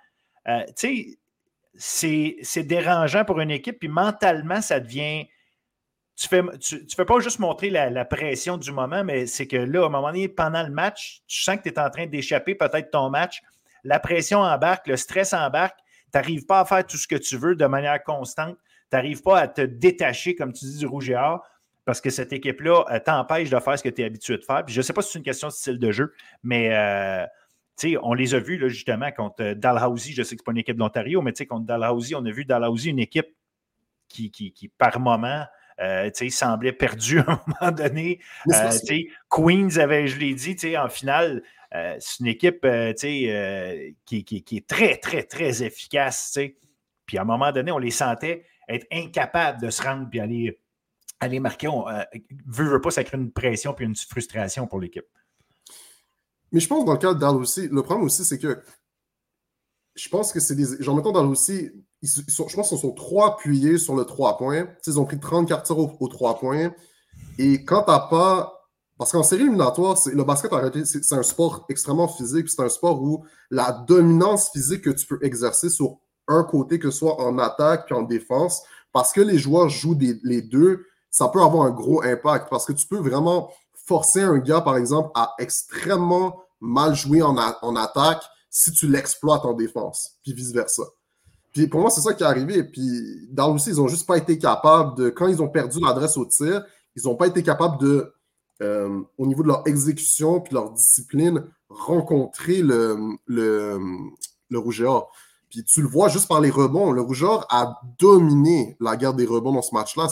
c'est dérangeant pour une équipe, puis mentalement, ça devient... Tu fais pas juste montrer la pression du moment, mais c'est que là, à un moment donné, pendant le match, tu sens que tu es en train d'échapper peut-être ton match. La pression embarque, le stress embarque. Tu n'arrives pas à faire tout ce que tu veux de manière constante. Tu n'arrives pas à te détacher, comme tu dis, du Rouge et Or, parce que cette équipe-là t'empêche de faire ce que tu es habitué de faire. Puis je ne sais pas si c'est une question de style de jeu, mais on les a vus là, justement contre Dalhousie. Je sais que ce n'est pas une équipe de l'Ontario, mais contre Dalhousie, on a vu Dalhousie, une équipe qui par moment... semblait perdu à un moment donné. Queens avait, je l'ai dit, en finale, c'est une équipe qui est très, très, très efficace. Puis à un moment donné, on les sentait être incapables de se rendre et aller marquer. Veut pas, ça crée une pression et une frustration pour l'équipe. Mais je pense dans le cas de Dalhousie, le problème aussi, c'est que je pense que c'est des... Genre, mettons, Dalhousie, je pense qu'ils sont trop appuyés sur le 3 points. Ils ont pris 34 tirs au 3 points. Et quand t'as pas... Parce qu'en série éliminatoire, le basket, c'est un sport extrêmement physique. C'est un sport où la dominance physique que tu peux exercer sur un côté, que ce soit en attaque puis en défense, parce que les joueurs jouent les deux, ça peut avoir un gros impact parce que tu peux vraiment forcer un gars, par exemple, à extrêmement mal jouer en attaque si tu l'exploites en défense, puis vice-versa. Puis pour moi, c'est ça qui est arrivé. Puis dans aussi, ils n'ont juste pas été capables de, quand ils ont perdu l'adresse au tir, ils n'ont pas été capables de, au niveau de leur exécution puis leur discipline, rencontrer le Rouge et Or. Puis tu le vois juste par les rebonds. Le Rouge et Or a dominé la guerre des rebonds dans ce match-là.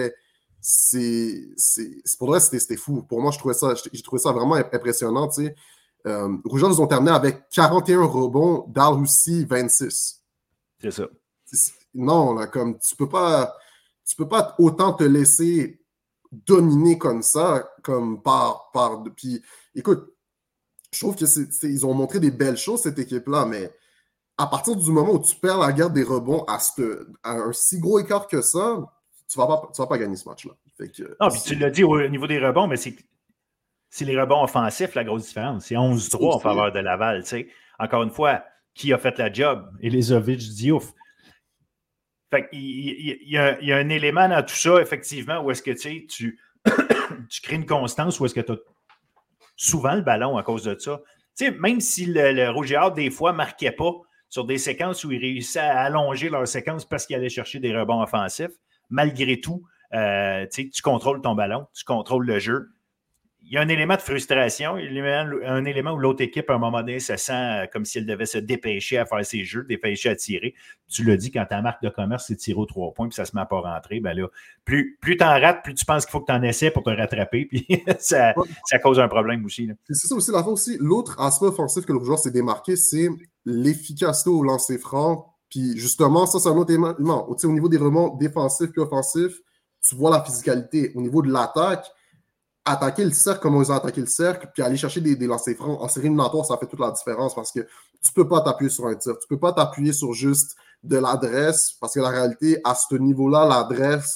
Pour vrai, c'était fou. Pour moi, j'ai trouvé ça vraiment impressionnant. Tu sais. Rouge et Or, ils ont terminé avec 41 rebonds, Dalhousie 26. C'est ça. Non, là, comme tu peux pas autant te laisser dominer comme ça, comme puis écoute, je trouve que ils ont montré des belles choses, cette équipe-là, mais à partir du moment où tu perds la guerre des rebonds à un si gros écart que ça, tu vas pas gagner ce match-là. Non, puis tu l'as dit au niveau des rebonds, mais c'est les rebonds offensifs, la grosse différence. C'est 11-3 en faveur de Laval. Tu sais. Encore une fois, qui a fait la job? Elizovic Diouf. Fait qu'il y a un élément dans tout ça, effectivement, où est-ce que tu crées une constance, où est-ce que tu as souvent le ballon à cause de ça. Tu sais, même si le Rouge et Or, des fois, ne marquait pas sur des séquences où ils réussissaient à allonger leur séquence parce qu'ils allaient chercher des rebonds offensifs, malgré tout, tu contrôles ton ballon, tu contrôles le jeu. Il y a un élément de frustration, un élément où l'autre équipe, à un moment donné, se sent comme si elle devait se dépêcher à faire ses jeux, dépêcher à tirer. Tu l'as dit, quand ta marque de commerce, c'est tirer aux 3 points, puis ça ne se met à pas rentrer, ben là, plus tu en rates, plus tu penses qu'il faut que tu en essaies pour te rattraper, puis ça cause un problème aussi. Là. C'est ça aussi, la fois aussi. L'autre aspect offensif que le joueur s'est démarqué, c'est l'efficacité au lancer franc. Puis justement, ça, c'est un autre élément. Au niveau des rebonds défensifs puis offensifs, tu vois la physicalité. Au niveau de l'attaque, attaquer le cercle comme ils ont attaqué le cercle, puis aller chercher des lancers francs en série éliminatoire, ça fait toute la différence parce que tu ne peux pas t'appuyer sur un tir. Tu ne peux pas t'appuyer sur juste de l'adresse parce que la réalité, à ce niveau-là, l'adresse,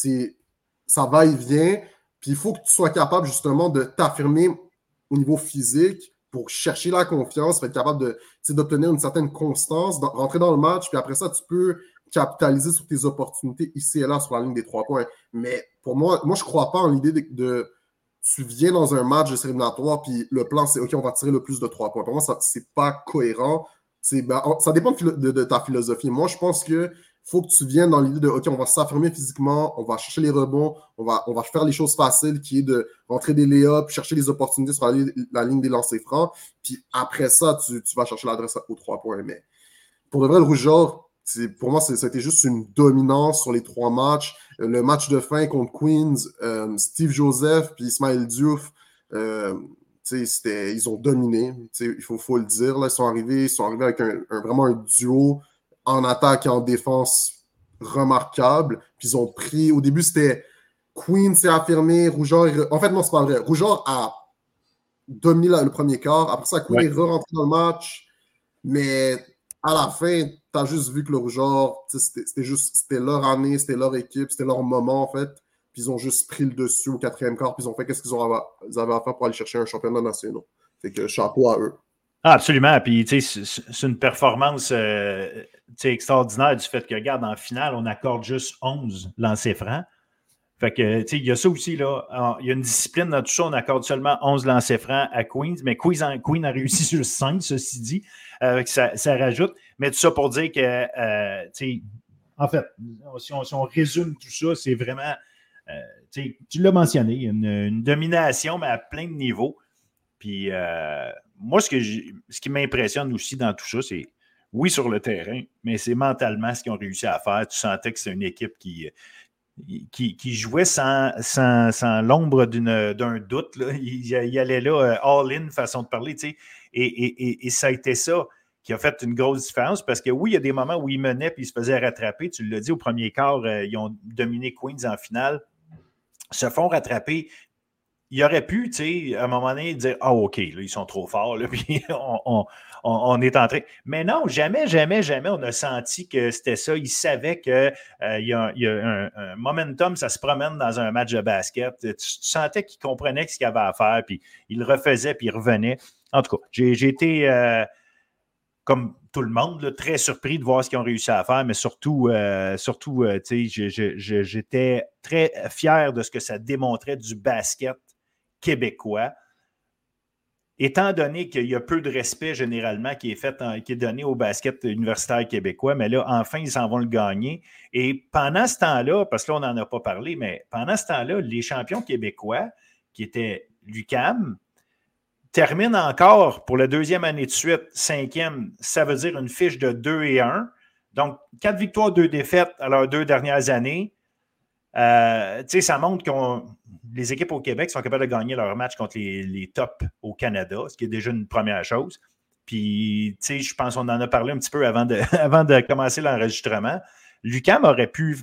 ça va et vient. Puis il faut que tu sois capable justement de t'affirmer au niveau physique pour chercher la confiance, être capable d'obtenir une certaine constance, rentrer dans le match, puis après ça, tu peux capitaliser sur tes opportunités ici et là sur la ligne des 3 points. Mais pour moi je ne crois pas en l'idée de tu viens dans un match de série éliminatoire, puis le plan, c'est OK, on va tirer le plus de 3 points. Pour moi, c'est pas cohérent. Ça dépend de ta philosophie. Moi, je pense qu'il faut que tu viennes dans l'idée de OK, on va s'affirmer physiquement, on va chercher les rebonds, on va faire les choses faciles, qui est de rentrer des lay-ups, chercher les opportunités sur la ligne des lancers francs. Puis après ça, tu vas chercher l'adresse aux 3 points. Mais pour de vrai, le Rouge et Or, pour moi, c'était juste une dominance sur les 3 matchs. Le match de fin contre Queens, Steve Joseph puis Ismaël Diouf, ils ont dominé. Il faut le dire. Là, ils sont arrivés avec vraiment un duo en attaque et en défense remarquable. Puis ils ont pris... Au début, c'était Queens s'est affirmé, Rouge et Or... En fait, non, c'est pas vrai. Rouge et Or a dominé le premier quart. Après ça, Queens est re-rentré dans le match. Mais à la fin, tu as juste vu que le Rouge et Or, c'était leur année, c'était leur équipe, c'était leur moment, en fait. Puis ils ont juste pris le dessus au 4e quart, puis ils ont fait qu'est-ce qu'ils avaient à faire pour aller chercher un championnat national. Fait que chapeau à eux. Ah, absolument. Puis, tu sais, c'est une performance extraordinaire du fait que, regarde, en finale, on accorde juste 11 lancers francs. Fait que, tu sais, il y a ça aussi, là. Il y a une discipline dans tout ça. On accorde seulement 11 lancers francs à Queens, mais Queen a réussi juste 5, ceci dit. Ça rajoute. Mais tout ça pour dire que, tu sais, en fait, si on résume tout ça, c'est vraiment, tu l'as mentionné, une domination, mais à plein de niveaux. Puis, moi, ce qui m'impressionne aussi dans tout ça, c'est, oui, sur le terrain, mais c'est mentalement ce qu'ils ont réussi à faire. Tu sentais que c'est une équipe qui jouait sans l'ombre d'un doute. Là. Il allait là, all-in, façon de parler, tu sais. Et ça a été ça qui a fait une grosse différence parce que oui, il y a des moments où ils menaient puis ils se faisaient rattraper. Tu l'as dit, au premier quart, ils ont dominé Queens en finale, se font rattraper. Il aurait pu, tu sais, à un moment donné, dire « Ah, OK, là, ils sont trop forts, là, puis on est en train... » Mais non, jamais on a senti que c'était ça. Ils savaient qu'il y a un momentum, ça se promène dans un match de basket. Tu sentais qu'ils comprenaient ce qu'il y avait à faire, puis ils le refaisaient, puis ils revenaient. En tout cas, j'ai été comme tout le monde, là, très surpris de voir ce qu'ils ont réussi à faire, mais surtout j'étais très fier de ce que ça démontrait du basket québécois. Étant donné qu'il y a peu de respect généralement qui est donné au basket universitaire québécois, mais là, enfin, ils s'en vont le gagner. Et pendant ce temps-là, parce que là, on n'en a pas parlé, mais pendant ce temps-là, les champions québécois, qui étaient l'UQAM, terminent encore pour la deuxième année de suite, 5e, ça veut dire une fiche de 2-1. Donc, 4 victoires, 2 défaites à leurs 2 dernières années. Ça montre que les équipes au Québec sont capables de gagner leur match contre les tops au Canada, ce qui est déjà une première chose. Puis, je pense qu'on en a parlé un petit peu avant de commencer l'enregistrement. L'UQAM aurait pu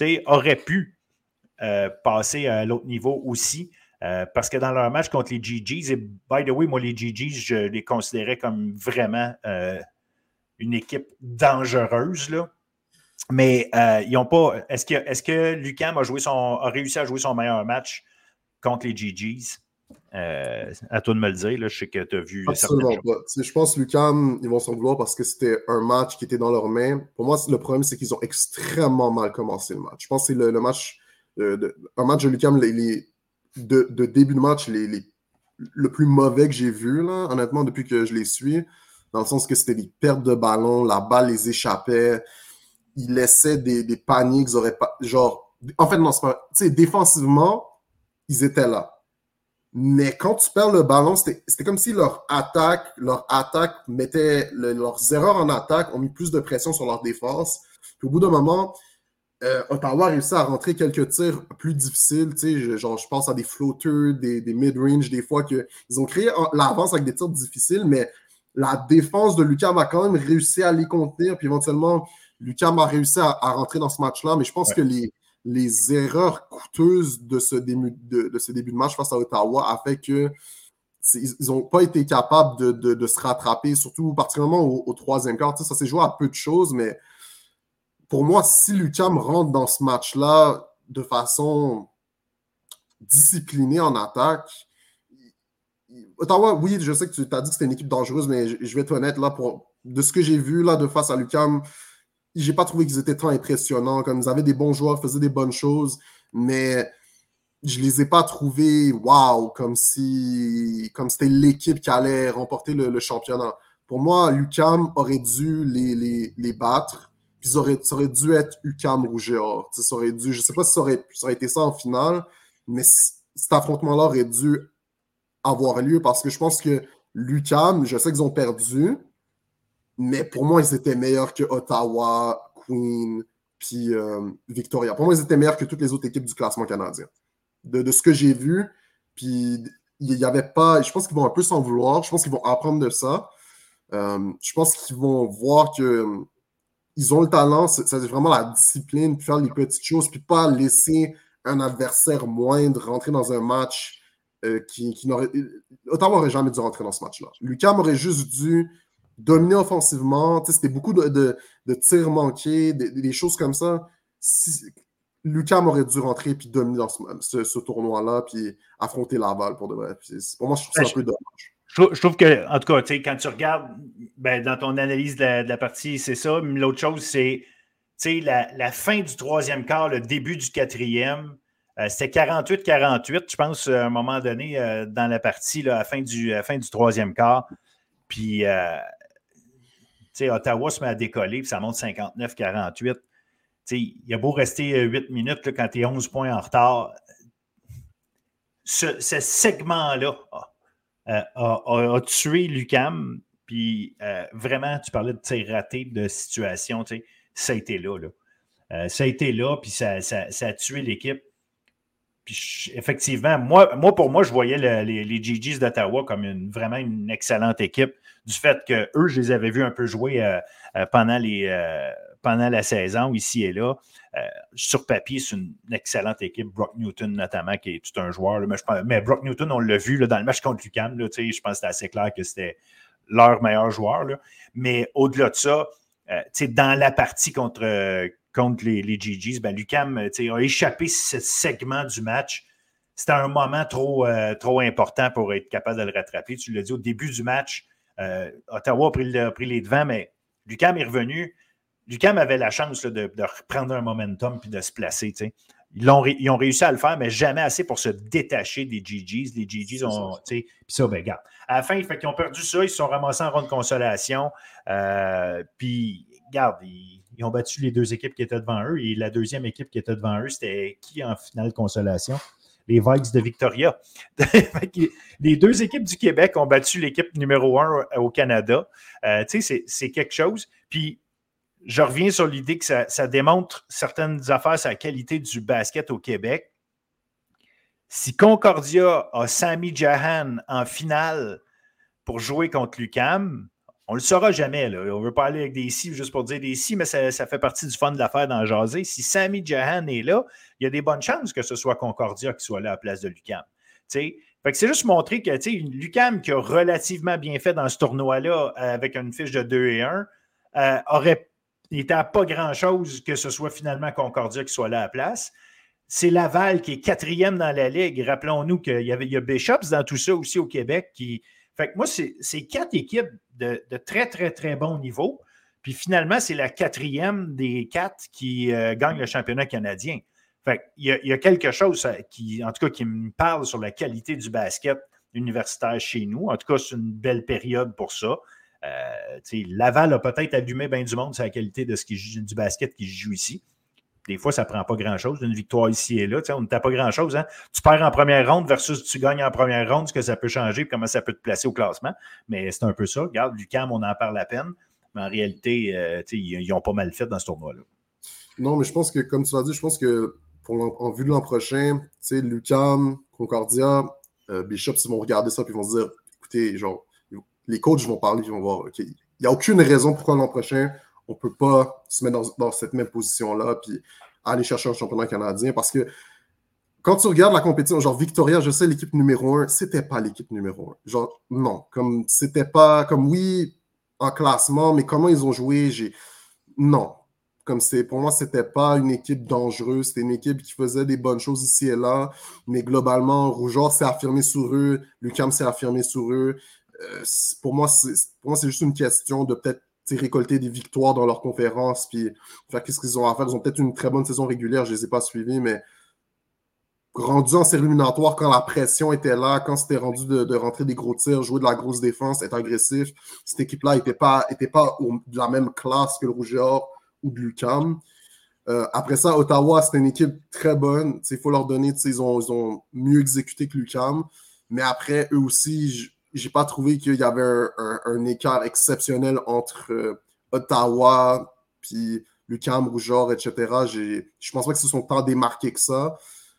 passer à l'autre niveau aussi, parce que dans leur match contre les GGs, et by the way, moi, les GGs, je les considérais comme vraiment une équipe dangereuse, là. Mais ils n'ont pas. Est-ce que l'UQAM a réussi à jouer son meilleur match contre les GGs? À toi de me le dire. Là, je sais que tu as vu. Absolument pas. Je pense que l'UQAM, ils vont s'en vouloir parce que c'était un match qui était dans leurs mains. Pour moi, le problème, c'est qu'ils ont extrêmement mal commencé le match. Je pense que c'est le match, un match de l'UQAM, de début de match, le plus mauvais que j'ai vu, là, honnêtement, depuis que je les suis. Dans le sens que c'était des pertes de ballon, la balle les échappait. Ils laissaient des paniers qu'ils n'auraient pas. Genre, en fait, non, c'est pas. Tu sais, défensivement, ils étaient là. Mais quand tu perds le ballon, c'était comme si leur attaque mettait leurs erreurs en attaque, ont mis plus de pression sur leur défense. Puis au bout d'un moment, Ottawa a réussi à rentrer quelques tirs plus difficiles. Tu sais, genre, je pense à des floaters, des mid-range, des fois qu'ils ont créé l'avance avec des tirs difficiles, mais la défense de l'UQAM a quand même réussi à les contenir. Puis éventuellement, l'UQAM a réussi à rentrer dans ce match-là, mais je pense que les erreurs coûteuses de ce début de match face à Ottawa a fait que ils n'ont pas été capables de se rattraper, surtout particulièrement au troisième quart. Tu sais, ça s'est joué à peu de choses, mais pour moi, si l'UQAM rentre dans ce match-là de façon disciplinée en attaque, Ottawa, oui, je sais que tu t'as dit que c'était une équipe dangereuse, mais je vais être honnête, là, de ce que j'ai vu là, de face à l'UQAM, j'ai pas trouvé qu'ils étaient tant impressionnants. Comme ils avaient des bons joueurs, faisaient des bonnes choses, mais je les ai pas trouvés wow, comme c'était l'équipe qui allait remporter le championnat. Pour moi, l'UQAM aurait dû les battre, puis ça aurait dû être UQAM Rouge et Or. Ça aurait dû, je sais pas si ça aurait été ça en finale, mais cet affrontement-là aurait dû avoir lieu parce que je pense que l'UQAM, je sais qu'ils ont perdu, mais pour moi, ils étaient meilleurs que Ottawa, Queen, puis Victoria. Pour moi, ils étaient meilleurs que toutes les autres équipes du classement canadien. De ce que j'ai vu, puis il y avait pas... Je pense qu'ils vont un peu s'en vouloir. Je pense qu'ils vont apprendre de ça. Je pense qu'ils vont voir que ils ont le talent. C'est vraiment la discipline, puis faire les petites choses, puis pas laisser un adversaire moindre rentrer dans un match qui n'aurait... Ottawa n'aurait jamais dû rentrer dans ce match-là. l'UQAM aurait juste dû dominer offensivement. C'était beaucoup de tirs manqués, des choses comme ça. l'UQAM aurait dû rentrer et dominer dans ce tournoi-là puis affronter Laval pour de vrai. Pour moi, je trouve ça un peu dommage. Je trouve que, en tout cas, quand tu regardes dans ton analyse de la partie, c'est ça. Mais l'autre chose, c'est la fin du troisième quart, le début du quatrième. C'était 48-48, je pense, à un moment donné, dans la partie, là, à la fin du troisième quart. Puis, Ottawa se met à décoller, puis ça monte 59-48. Il a beau rester 8 minutes là, quand tu es 11 points en retard. Ce segment-là a tué l'UQAM. Puis, vraiment, tu parlais de tir raté, de situation. Ça a été là. Ça a été là, puis ça a tué l'équipe. Puis effectivement, pour moi, je voyais les GGs d'Ottawa comme vraiment une excellente équipe du fait qu'eux, je les avais vus un peu jouer pendant la saison, ici et là. Sur papier, c'est une excellente équipe. Brock Newton, notamment, qui est tout un joueur. Là, mais Brock Newton, on l'a vu là, dans le match contre l'UQAM. Je pense que c'était assez clair que c'était leur meilleur joueur. Là. Mais au-delà de ça, dans la partie contre les GGs, l'UQAM a échappé ce segment du match. C'était un moment trop important pour être capable de le rattraper. Tu l'as dit, au début du match, Ottawa a pris les devants, mais l'UQAM est revenu. L'UQAM avait la chance là, de reprendre un momentum puis de se placer. T'sais. Ils ont réussi à le faire, mais jamais assez pour se détacher des GGs. Les GGs ont. Puis ça, ben, regarde. À la fin, ils ont perdu ça, ils se sont ramassés en ronde de consolation. Puis, regarde, ils ont battu les deux équipes qui étaient devant eux. Et la deuxième équipe qui était devant eux, c'était qui en finale de consolation? Les Vikes de Victoria. Les deux équipes du Québec ont battu l'équipe numéro 1 au Canada. C'est quelque chose. Puis, je reviens sur l'idée que ça démontre certaines affaires sur la qualité du basket au Québec. Si Concordia a Sami Jahan en finale pour jouer contre l'UQAM, on ne le saura jamais. Là. On ne veut pas aller avec des si juste pour dire des si, mais ça fait partie du fun de l'affaire d'en jaser. Si Sami Jahan est là, il y a des bonnes chances que ce soit Concordia qui soit là à la place de l'UQAM. Fait que c'est juste montrer que l'UQAM qui a relativement bien fait dans ce tournoi-là avec une fiche de 2-1 aurait été à pas grand-chose que ce soit finalement Concordia qui soit là à la place. C'est Laval qui est 4e dans la Ligue. Rappelons-nous qu'il y a Bishops dans tout ça aussi au Québec. Fait que moi, c'est 4 équipes de très, très, très bon niveau. Puis finalement, c'est la 4e des 4 qui gagne le championnat canadien. Fait qu'il y a quelque chose en tout cas, qui me parle sur la qualité du basket universitaire chez nous. En tout cas, c'est une belle période pour ça. Laval a peut-être allumé bien du monde sur la qualité du basket qui joue ici. Des fois, ça ne prend pas grand-chose. Une victoire ici et là, on ne t'a pas grand-chose. Hein? Tu perds en première ronde versus tu gagnes en première ronde, ce que ça peut changer et comment ça peut te placer au classement. Mais c'est un peu ça. Regarde, l'UQAM, on en parle à peine. Mais en réalité, ils ont pas mal fait dans ce tournoi-là. Non, mais je pense que, comme tu l'as dit, je pense que en vue de l'an prochain, l'UQAM, Concordia, Bishops, ils vont regarder ça et ils vont se dire, écoutez, genre, les coachs vont parler, ils vont voir, OK, il n'y a aucune raison pourquoi l'an prochain, on ne peut pas se mettre dans cette même position-là puis aller chercher un championnat canadien. Parce que quand tu regardes la compétition, genre Victoria, je sais, l'équipe numéro 1, c'était pas l'équipe numéro 1. Genre, non, comme c'était pas, comme oui, en classement, mais comment ils ont joué, non. Comme pour moi, c'était pas une équipe dangereuse, c'était une équipe qui faisait des bonnes choses ici et là, mais globalement, Rougeur s'est affirmé sur eux, l'UQAM s'est affirmé sur eux. Pour moi, c'est juste une question de peut-être récolter des victoires dans leur conférence puis faire qu'est-ce qu'ils ont à faire. Ils ont peut-être une très bonne saison régulière, je ne les ai pas suivis, mais rendu en série éliminatoire, quand la pression était là, quand c'était rendu de rentrer des gros tirs, jouer de la grosse défense, être agressif, cette équipe-là n'était pas de la même classe que le Rouge et Or ou de l'UQAM. Après ça, Ottawa, c'était une équipe très bonne. Il faut leur donner, ils ont mieux exécuté que l'UQAM. Mais après, eux aussi, j'ai pas trouvé qu'il y avait un écart exceptionnel entre Ottawa puis l'UQAM, Rouge-Or, etc. Je pense pas que ce sont tant démarqués que ça.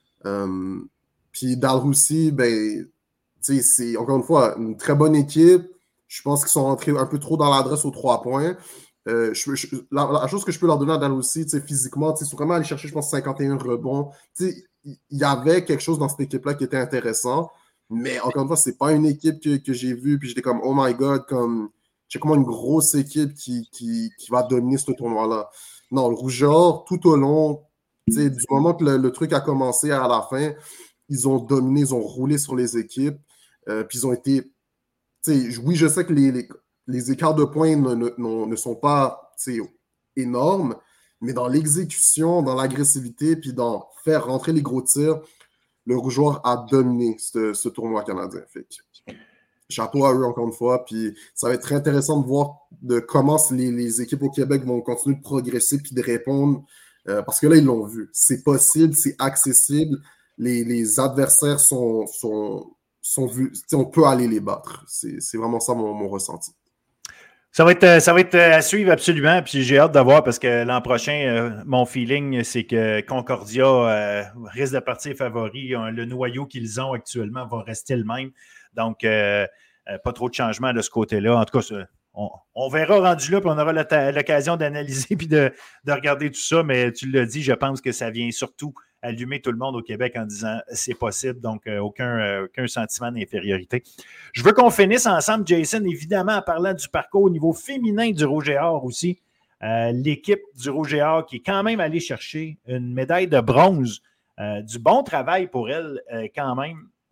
Puis Dalhousie, ben, c'est encore une fois une très bonne équipe. Je pense qu'ils sont rentrés un peu trop dans l'adresse aux 3 points. La chose que je peux leur donner à Dalhousie, physiquement, ils sont vraiment allés chercher, je pense, 51 rebonds. Il y avait quelque chose dans cette équipe-là qui était intéressant. Mais encore une fois, c'est pas une équipe que j'ai vue, puis j'étais comme, oh my God, c'est comment une grosse équipe qui va dominer ce tournoi-là. Non, le Rouge-Or, tout au long, du moment que le truc a commencé à la fin, ils ont dominé, ils ont roulé sur les équipes, puis ils ont été, oui, je sais que les écarts de points ne sont pas énormes, mais dans l'exécution, dans l'agressivité, puis dans faire rentrer les gros tirs, le Rouge-Or a dominé ce tournoi canadien. Fait que, chapeau à eux encore une fois. Puis ça va être très intéressant de voir comment les équipes au Québec vont continuer de progresser puis de répondre. Parce que là, ils l'ont vu. C'est possible, c'est accessible. Les adversaires sont vus. On peut aller les battre. C'est vraiment ça mon ressenti. Ça va être à suivre absolument, puis j'ai hâte de voir parce que l'an prochain, mon feeling, c'est que Concordia risque de partir favori. Le noyau qu'ils ont actuellement va rester le même. Donc, pas trop de changement de ce côté-là. En tout cas, on verra rendu là, puis on aura l'occasion d'analyser puis de regarder tout ça. Mais tu l'as dit, je pense que ça vient surtout allumer tout le monde au Québec en disant c'est possible, donc aucun sentiment d'infériorité. Je veux qu'on finisse ensemble, Jason, évidemment, en parlant du parcours au niveau féminin du Rouge et Or aussi. L'équipe du Rouge et Or qui est quand même allée chercher une médaille de bronze. Du bon travail pour elle quand même.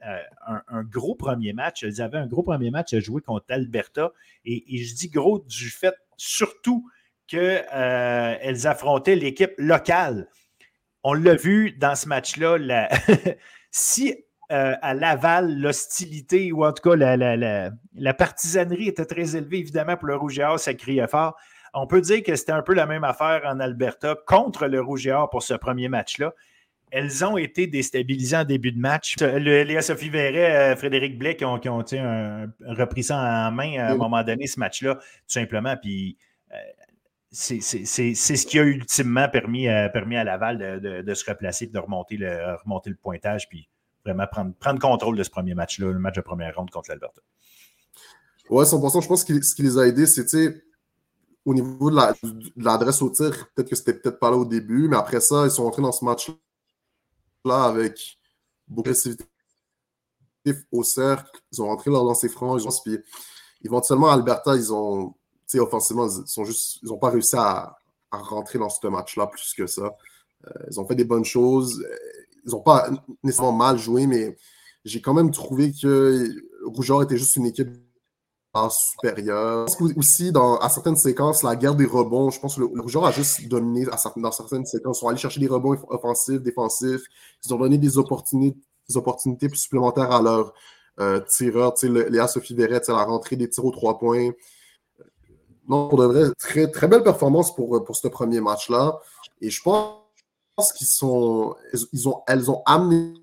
un gros premier match. Ils avaient un gros premier match à jouer contre Alberta. Et je dis gros du fait surtout qu'elles affrontaient l'équipe locale. On l'a vu dans ce match-là. Si à Laval, l'hostilité, ou en tout cas la partisanerie était très élevée, évidemment, pour le Rouge et Or, ça criait fort. On peut dire que c'était un peu la même affaire en Alberta contre le Rouge et Or pour ce premier match-là. Elles ont été déstabilisées en début de match. Léa Sophie Verret, Frédéric Blais qui ont repris ça en main à un moment donné, ce match-là, tout simplement. Puis c'est ce qui a ultimement permis à Laval de se replacer et de remonter le pointage, puis vraiment prendre contrôle de ce premier match-là, le match de première ronde contre l'Alberta. Ouais, 100%. Je pense que ce qui les a aidés, c'est au niveau de l'adresse au tir, peut-être que c'était peut-être pas là au début, mais après ça, ils sont entrés dans ce match-là avec beaucoup d'agressivité au cercle. Ils ont rentré leur lancer franc, puis éventuellement, Alberta, offensivement, ils n'ont pas réussi à rentrer dans ce match-là plus que ça. Ils ont fait des bonnes choses. Ils n'ont pas nécessairement mal joué, mais j'ai quand même trouvé que Rougeard était juste une équipe supérieure. Je pense aussi, à certaines séquences, la guerre des rebonds, je pense que le Rougeard a juste dominé dans certaines séquences. Ils sont allés chercher des rebonds offensifs, défensifs. Ils ont donné des opportunités supplémentaires à leurs tireurs. Léa Sophie Verret, la rentrée des tirs aux 3 points. Non, pour de vrai, très, très belle performance pour ce premier match-là. Et je pense elles ont amené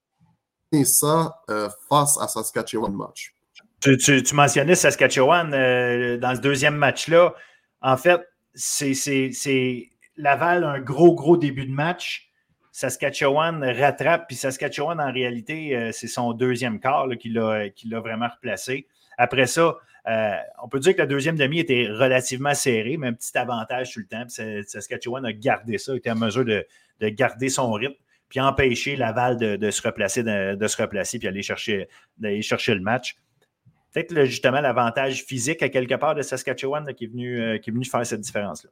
ça face à Saskatchewan match. Tu mentionnais Saskatchewan dans ce deuxième match-là. En fait, c'est Laval, un gros début de match. Saskatchewan rattrape, puis Saskatchewan, en réalité, c'est son deuxième quart là, qui l'a vraiment replacé. Après ça, on peut dire que la deuxième demi était relativement serrée, mais un petit avantage sur le temps. Puis Saskatchewan a gardé ça, était en mesure de garder son rythme, puis empêcher Laval de se replacer, puis aller chercher le match. Peut-être justement l'avantage physique à quelque part de Saskatchewan là, qui est venu faire cette différence-là.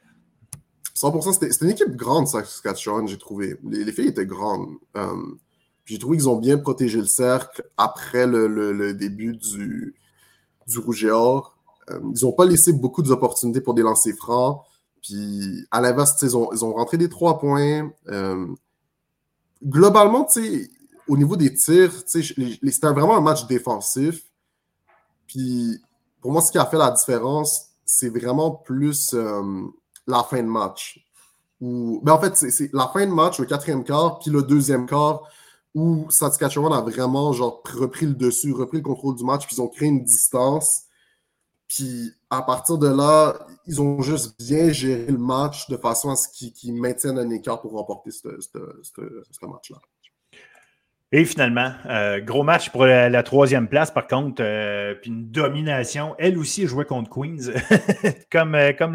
100%, c'était une équipe grande, Saskatchewan, j'ai trouvé. Les filles étaient grandes. J'ai trouvé qu'ils ont bien protégé le cercle après le début du Rouge et Or. Ils n'ont pas laissé beaucoup d'opportunités pour des lancers francs. Puis à l'inverse, ils ont rentré des 3 points. Globalement, au niveau des tirs, c'était vraiment un match défensif. Puis pour moi, ce qui a fait la différence, c'est vraiment plus la fin de match. En fait, c'est la fin de match, le 4e quart, puis le 2e quart, où Saskatchewan a vraiment repris le dessus, repris le contrôle du match, puis ils ont créé une distance. Puis à partir de là, ils ont juste bien géré le match de façon à ce qu'ils maintiennent un écart pour remporter ce match-là. Et finalement, gros match pour la 3e place, par contre, puis une domination. Elle aussi jouait contre Queens. comme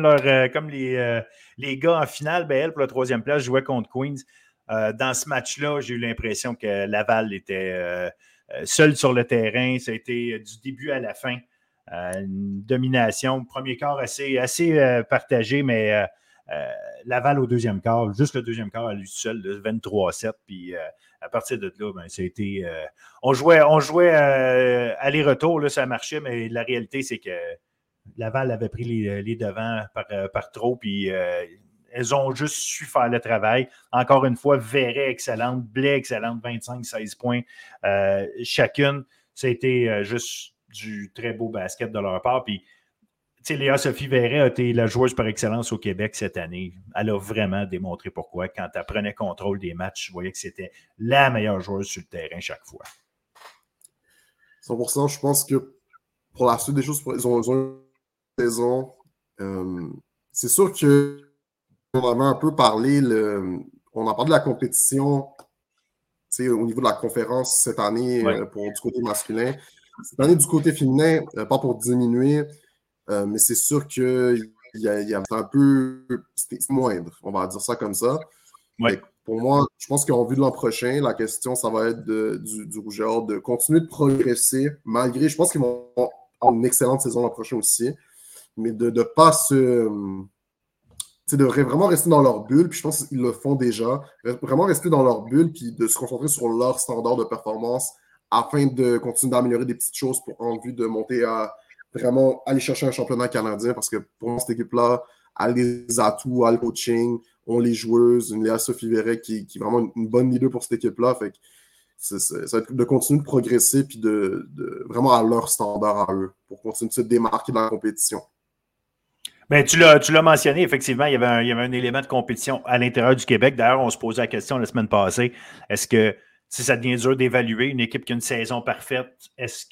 les gars en finale, elle, pour la 3e place, jouait contre Queens. Dans ce match-là, j'ai eu l'impression que Laval était seul sur le terrain. Ça a été du début à la fin. Une domination. Premier quart assez partagé, mais Laval au 2e quart, juste le 2e quart à lui seul, 23-7. Puis à partir de là, ça a été. On jouait aller-retour, là, ça marchait, mais la réalité, c'est que Laval avait pris les devants par trop, puis elles ont juste su faire le travail. Encore une fois, Verret excellente, Blais excellente, 25-16 points chacune. Ça a été juste du très beau basket de leur part. Puis, Léa Sophie Verret a été la joueuse par excellence au Québec cette année. Elle a vraiment démontré pourquoi. Quand elle prenait contrôle des matchs, je voyais que c'était la meilleure joueuse sur le terrain chaque fois. 100%, je pense que pour la suite des choses, ils ont une saison. C'est sûr que on avait un peu parlé, on a parlé de la compétition au niveau de la conférence cette année du côté masculin. Cette année du côté féminin, pas pour diminuer, mais c'est sûr qu'il y a un peu... C'était moindre, on va dire ça comme ça. Ouais. Pour moi, je pense qu'en vue de l'an prochain, la question, ça va être du Rouge et Or de continuer de progresser, malgré... Je pense qu'ils vont avoir une excellente saison l'an prochain aussi, mais de ne pas de vraiment rester dans leur bulle, puis je pense qu'ils le font déjà. Vraiment rester dans leur bulle, puis de se concentrer sur leur standard de performance afin de continuer d'améliorer des petites choses en vue de monter à vraiment aller chercher un championnat canadien, parce que pour moi, cette équipe-là a les atouts, a le coaching, ont les joueuses, une Léa Sophie Verret qui est vraiment une bonne leader pour cette équipe-là. Fait que ça va être de continuer de progresser puis de vraiment à leur standard à eux pour continuer de se démarquer dans la compétition. Ben, tu l'as mentionné, effectivement, il y avait un élément de compétition à l'intérieur du Québec. D'ailleurs, on se posait la question la semaine passée, est-ce que si ça devient dur d'évaluer une équipe qui a une saison parfaite, est-ce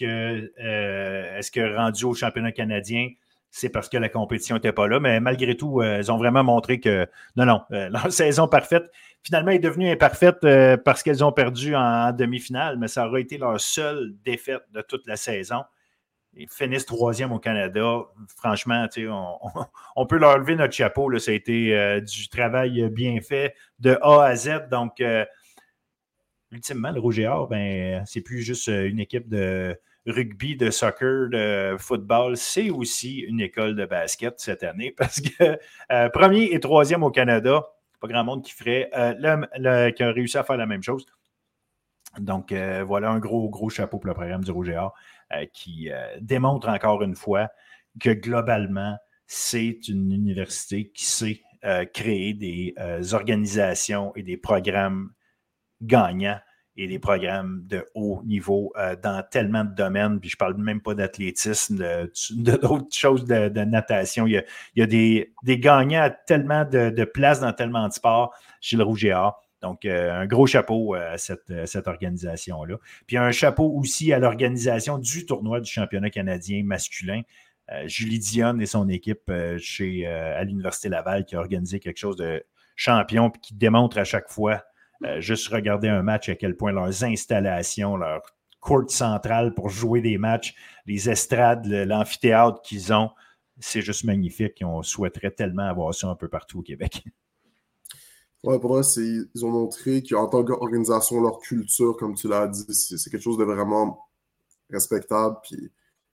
que rendu au championnat canadien, c'est parce que la compétition n'était pas là? Mais malgré tout, ils ont vraiment montré que non, leur saison parfaite, finalement, est devenue imparfaite parce qu'elles ont perdu en demi-finale, mais ça aurait été leur seule défaite de toute la saison. Ils finissent 3e au Canada. Franchement, on peut leur lever notre chapeau. Là. Ça a été du travail bien fait de A à Z. Donc, ultimement, le Rouge et Or, c'est plus juste une équipe de rugby, de soccer, de football. C'est aussi une école de basket cette année parce que 1er et 3e au Canada, pas grand monde qui ferait, qui a réussi à faire la même chose. Donc, voilà un gros chapeau pour le programme du Rouge et Or qui démontre encore une fois que globalement, c'est une université qui sait créer des organisations et des programmes gagnants et des programmes de haut niveau dans tellement de domaines. Puis je ne parle même pas d'athlétisme, d'autres choses de natation. Il y a des gagnants à tellement de places dans tellement de sports chez le Rouge et Or. Donc, un gros chapeau à cette organisation-là. Puis un chapeau aussi à l'organisation du tournoi du championnat canadien masculin. Julie Dionne et son équipe à l'Université Laval qui a organisé quelque chose de champion puis qui démontre à chaque fois, juste regarder un match, à quel point leurs installations, leur court central pour jouer des matchs, les estrades, l'amphithéâtre qu'ils ont, c'est juste magnifique. On souhaiterait tellement avoir ça un peu partout au Québec. Ouais, pour eux, ils ont montré qu'en tant qu'organisation, leur culture, comme tu l'as dit, c'est quelque chose de vraiment respectable. Puis,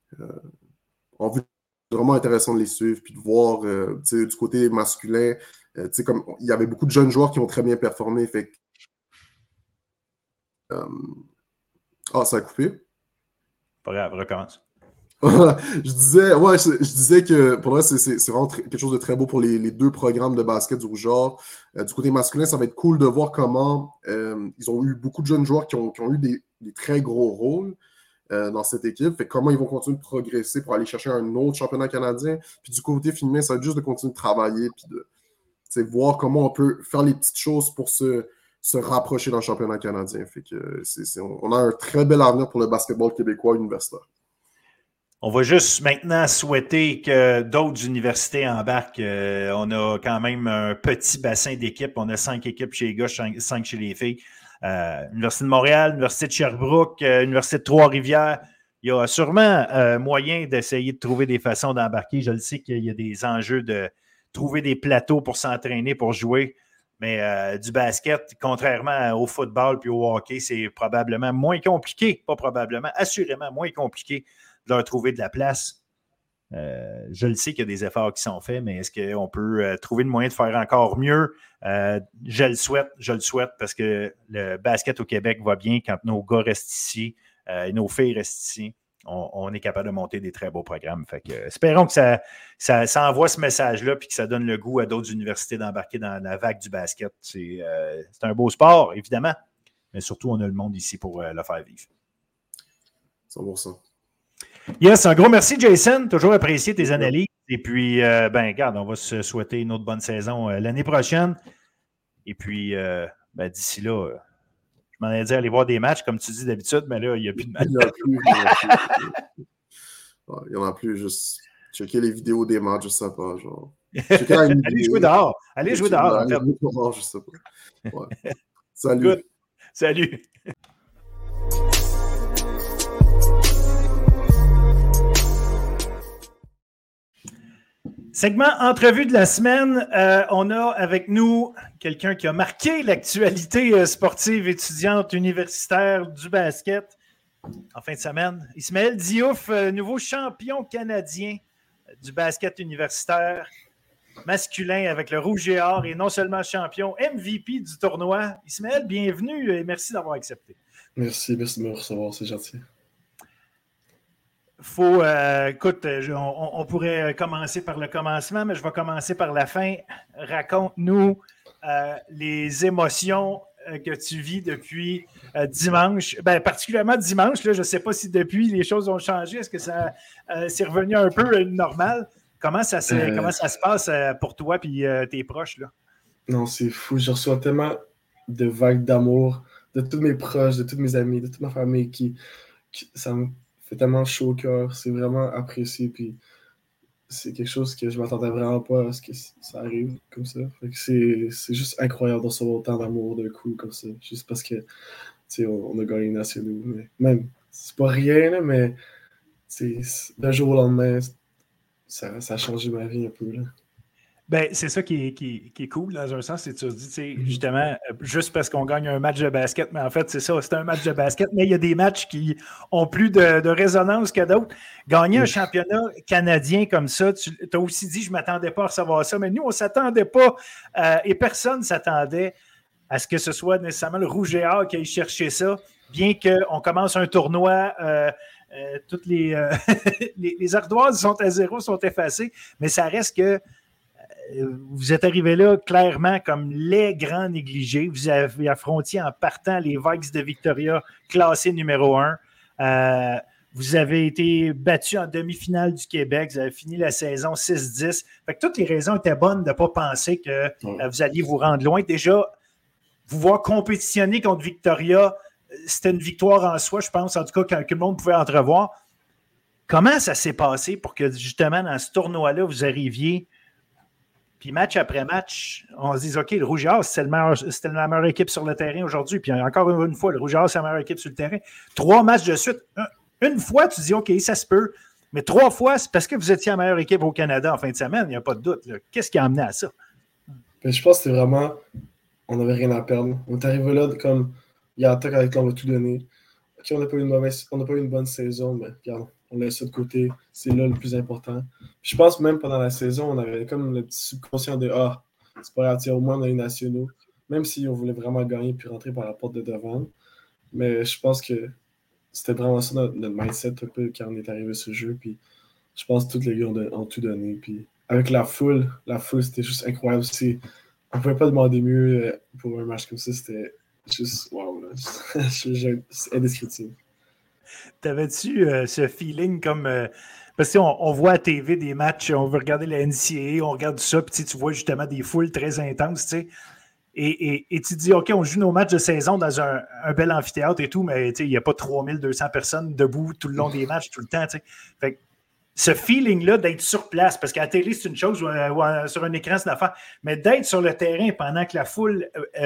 en vue, c'est vraiment intéressant de les suivre. Puis de voir, du côté masculin, comme il y avait beaucoup de jeunes joueurs qui ont très bien performé. Fait que, ça a coupé. Pas grave, recommence. je disais que pour moi, c'est vraiment quelque chose de très beau pour les deux programmes de basket du Rouge et Or. Du côté masculin, ça va être cool de voir comment ils ont eu beaucoup de jeunes joueurs qui ont eu des très gros rôles dans cette équipe. Fait comment ils vont continuer de progresser pour aller chercher un autre championnat canadien. Puis du côté féminin, ça va être juste de continuer de travailler puis de voir comment on peut faire les petites choses pour se rapprocher dans le championnat canadien. Fait que on a un très bel avenir pour le basketball québécois universitaire. On va juste maintenant souhaiter que d'autres universités embarquent. On a quand même un petit bassin d'équipes. On a 5 équipes chez les gars, 5 chez les filles. Université de Montréal, Université de Sherbrooke, Université de Trois-Rivières. Il y a sûrement moyen d'essayer de trouver des façons d'embarquer. Je le sais qu'il y a des enjeux de trouver des plateaux pour s'entraîner, pour jouer. Mais du basket, contrairement au football puis au hockey, c'est probablement moins compliqué. Pas probablement, assurément moins compliqué de leur trouver de la place. Je le sais qu'il y a des efforts qui sont faits, mais est-ce qu'on peut trouver le moyen de faire encore mieux? Je le souhaite parce que le basket au Québec va bien quand nos gars restent ici et nos filles restent ici. On est capable de monter des très beaux programmes. Fait que, espérons que ça envoie ce message-là et que ça donne le goût à d'autres universités d'embarquer dans la vague du basket. C'est un beau sport, évidemment, mais surtout, on a le monde ici pour le faire vivre. 100%. Yes, un gros merci, Jason. Toujours apprécié tes analyses. Et puis, regarde, on va se souhaiter une autre bonne saison l'année prochaine. Et puis, d'ici là, je m'en ai dit aller voir des matchs, comme tu dis d'habitude, mais là, il n'y a plus de matchs. Il n'y en a plus, juste checker les vidéos des matchs, je ne sais pas. Genre. Allez jouer dehors. Allez jouer dehors, en fait. Allez jouer dehors, je ne sais pas. Ouais. Salut. Good. Salut. Segment entrevue de la semaine, on a avec nous quelqu'un qui a marqué l'actualité sportive étudiante universitaire du basket en fin de semaine. Ismaël Diouf, nouveau champion canadien du basket universitaire. masculin avec le Rouge et Or et non seulement champion, MVP du tournoi. Ismaël, bienvenue et merci d'avoir accepté. Merci de me recevoir, c'est gentil. Écoute, on pourrait commencer par le commencement, mais je vais commencer par la fin. Raconte-nous les émotions que tu vis depuis dimanche, particulièrement dimanche. Là, je ne sais pas si depuis les choses ont changé. Est-ce que ça c'est revenu un peu normal? Comment ça se passe pour toi et tes proches? Là? Non, c'est fou. Je reçois tellement de vagues d'amour de tous mes proches, de tous mes amis, de toute ma famille qui ça me fait tellement chaud au cœur. C'est vraiment apprécié. Puis c'est quelque chose que je ne m'attendais vraiment pas à ce que ça arrive comme ça. Fait que c'est juste incroyable de recevoir autant d'amour d'un coup comme ça. Juste parce que on a gagné les nationaux. Mais même, c'est pas rien, là, mais d'un jour au lendemain, ça a changé ma vie un peu. Là. C'est ça qui est cool dans un sens, c'est que tu te dis, justement, juste parce qu'on gagne un match de basket, mais en fait, c'est ça, c'est un match de basket, mais il y a des matchs qui ont plus de résonance que d'autres. Gagner un championnat canadien comme ça, tu as aussi dit, je ne m'attendais pas à recevoir ça, mais nous, on ne s'attendait pas, et personne ne s'attendait à ce que ce soit nécessairement le Rouge et Or qui aille chercher ça, bien qu'on commence un tournoi, toutes les ardoises sont à zéro, sont effacées, mais ça reste que vous êtes arrivé là clairement comme les grands négligés. Vous avez affronté en partant les Vikes de Victoria, classés numéro 1. Vous avez été battu en demi-finale du Québec. Vous avez fini la saison 6-10. Fait que toutes les raisons étaient bonnes de ne pas penser que vous alliez vous rendre loin. Déjà, vous voir compétitionner contre Victoria, c'était une victoire en soi, je pense, en tout cas, que le monde pouvait entrevoir. Comment ça s'est passé pour que, justement, dans ce tournoi-là, vous arriviez. Puis match après match, on se dit, OK, le Rouge et Or, c'était la meilleure équipe sur le terrain aujourd'hui. Puis encore une fois, le Rouge et Or, c'est la meilleure équipe sur le terrain. 3 matchs de suite. Une fois, tu dis, OK, ça se peut. Mais 3 fois, c'est parce que vous étiez la meilleure équipe au Canada en fin de semaine. Il n'y a pas de doute. Là. Qu'est-ce qui a amené à ça? Je pense que c'était vraiment, on n'avait rien à perdre. On est arrivé là comme, il y a un temps avec on va tout donner. OK, on n'a pas eu une bonne saison, mais regarde, on laisse ça de côté. C'est là le plus important. Puis je pense même pendant la saison, on avait comme le petit subconscient de c'est pas grave, au moins on a eu nationaux. Même si on voulait vraiment gagner puis rentrer par la porte de devant. Mais je pense que c'était vraiment ça notre mindset un peu quand on est arrivé à ce jeu. Puis je pense que tous les gars ont tout donné. Puis avec la foule, c'était juste incroyable aussi. On ne pouvait pas demander mieux pour un match comme ça. C'était juste wow. C'est indescriptible. T'avais-tu ce feeling comme. Parce qu'on voit à TV des matchs, on veut regarder la NCAA, on regarde ça, puis tu vois justement des foules très intenses, tu sais. Et tu te dis, OK, on joue nos matchs de saison dans un bel amphithéâtre et tout, mais il n'y a pas 3200 personnes debout tout le long des matchs, tout le temps, tu sais. Fait que ce feeling-là d'être sur place, parce qu'à la télé, c'est une chose, ou sur un écran, c'est une affaire, mais d'être sur le terrain pendant que la foule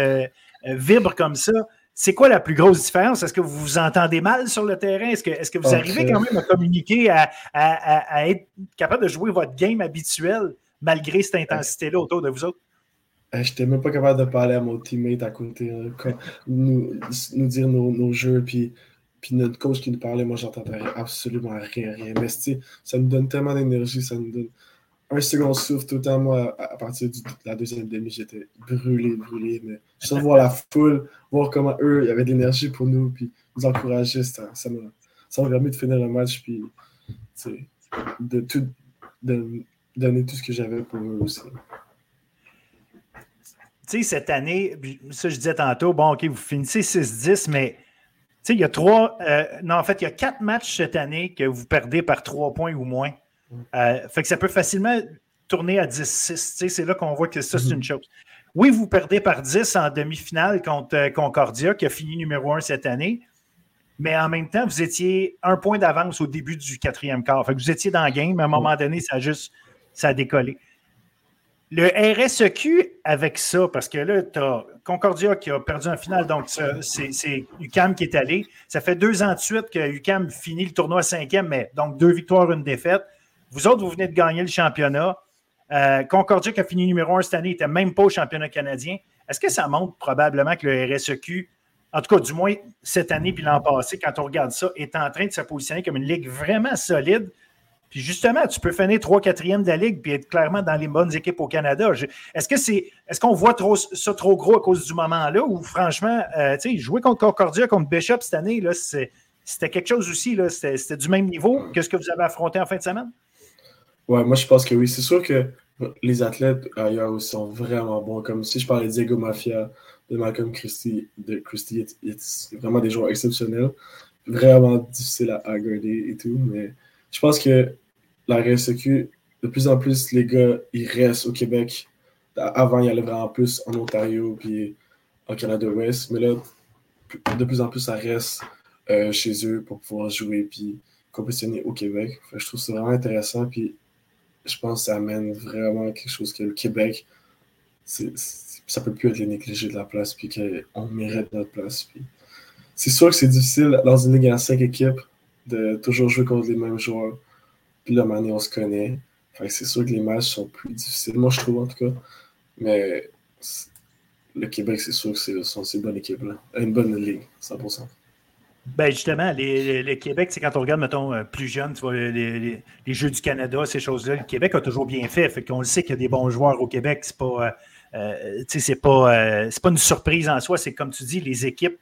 vibre comme ça, c'est quoi la plus grosse différence? Est-ce que vous vous entendez mal sur le terrain? Est-ce que vous arrivez quand même à communiquer, à être capable de jouer votre game habituel malgré cette intensité-là autour de vous autres? Je n'étais même pas capable de parler à mon teammate à côté, nous dire nos jeux, puis notre coach qui nous parlait, moi, j'entendais absolument rien. Mais ça nous donne tellement d'énergie, ça nous donne un second souffle tout le temps. Moi, à partir de la deuxième demi, j'étais brûlé. Mais juste voir la foule, voir comment eux, il y avait de l'énergie pour nous, puis nous encourager, ça m'a permis de finir le match, puis de donner tout ce que j'avais pour eux aussi. Tu sais, cette année, ça je disais tantôt, bon, OK, vous finissez 6-10, mais tu sais, il y a 4 matchs cette année que vous perdez par 3 points ou moins. Fait que ça peut facilement tourner à 10-6. Tu sais, c'est là qu'on voit que ça, c'est une chose. Oui, vous perdez par 10 en demi-finale contre Concordia, qui a fini numéro 1 cette année, mais en même temps, vous étiez 1 point d'avance au début du 4e quart. Fait que vous étiez dans le game, mais à un moment donné, ça a décollé. Le RSEQ avec ça, parce que là, tu as Concordia qui a perdu en finale, donc c'est UQAM qui est allé. Ça fait 2 ans de suite que UQAM finit le tournoi 5e, mais donc 2 victoires, 1 défaite. Vous autres, vous venez de gagner le championnat. Concordia qui a fini numéro 1 cette année n'était même pas au championnat canadien. Est-ce que ça montre probablement que le RSEQ, en tout cas du moins cette année puis l'an passé, quand on regarde ça, est en train de se positionner comme une ligue vraiment solide? Puis justement, tu peux finir 3-4e de la Ligue puis être clairement dans les bonnes équipes au Canada. Est-ce qu'on voit ça trop gros à cause du moment-là ou franchement, jouer contre Concordia, contre Bishop cette année, là, c'était quelque chose aussi, là, c'était du même niveau que ce que vous avez affronté en fin de semaine? Ouais, moi je pense que oui. C'est sûr que les athlètes ailleurs aussi sont vraiment bons. Comme si je parlais de Diego Mafia, de Malcolm Christie, c'est vraiment des joueurs exceptionnels. Vraiment difficile à garder et tout. Mais je pense que la RSEQ, de plus en plus, les gars, ils restent au Québec. Avant, il y allait vraiment plus en Ontario puis en Canada-Ouest. Mais là, de plus en plus, ça reste chez eux pour pouvoir jouer puis compétitionner au Québec. Enfin, je trouve ça vraiment intéressant. Puis je pense que ça amène vraiment quelque chose que le Québec, ça peut plus être les négligés de la place, puis qu'on mérite notre place. Puis c'est sûr que c'est difficile dans une ligue à 5 équipes de toujours jouer contre les mêmes joueurs. Puis là, maintenant, on se connaît. Fait que c'est sûr que les matchs sont plus difficiles. Moi, je trouve, en tout cas. Mais le Québec, c'est sûr que c'est une bonne équipe, là. Une bonne ligue, 100%. Ben justement, le Québec, c'est quand on regarde, mettons, plus jeune, tu vois, les Jeux du Canada, ces choses-là, le Québec a toujours bien fait. Fait qu'on le sait qu'il y a des bons joueurs au Québec. C'est pas, c'est pas une surprise en soi. C'est comme tu dis, les équipes,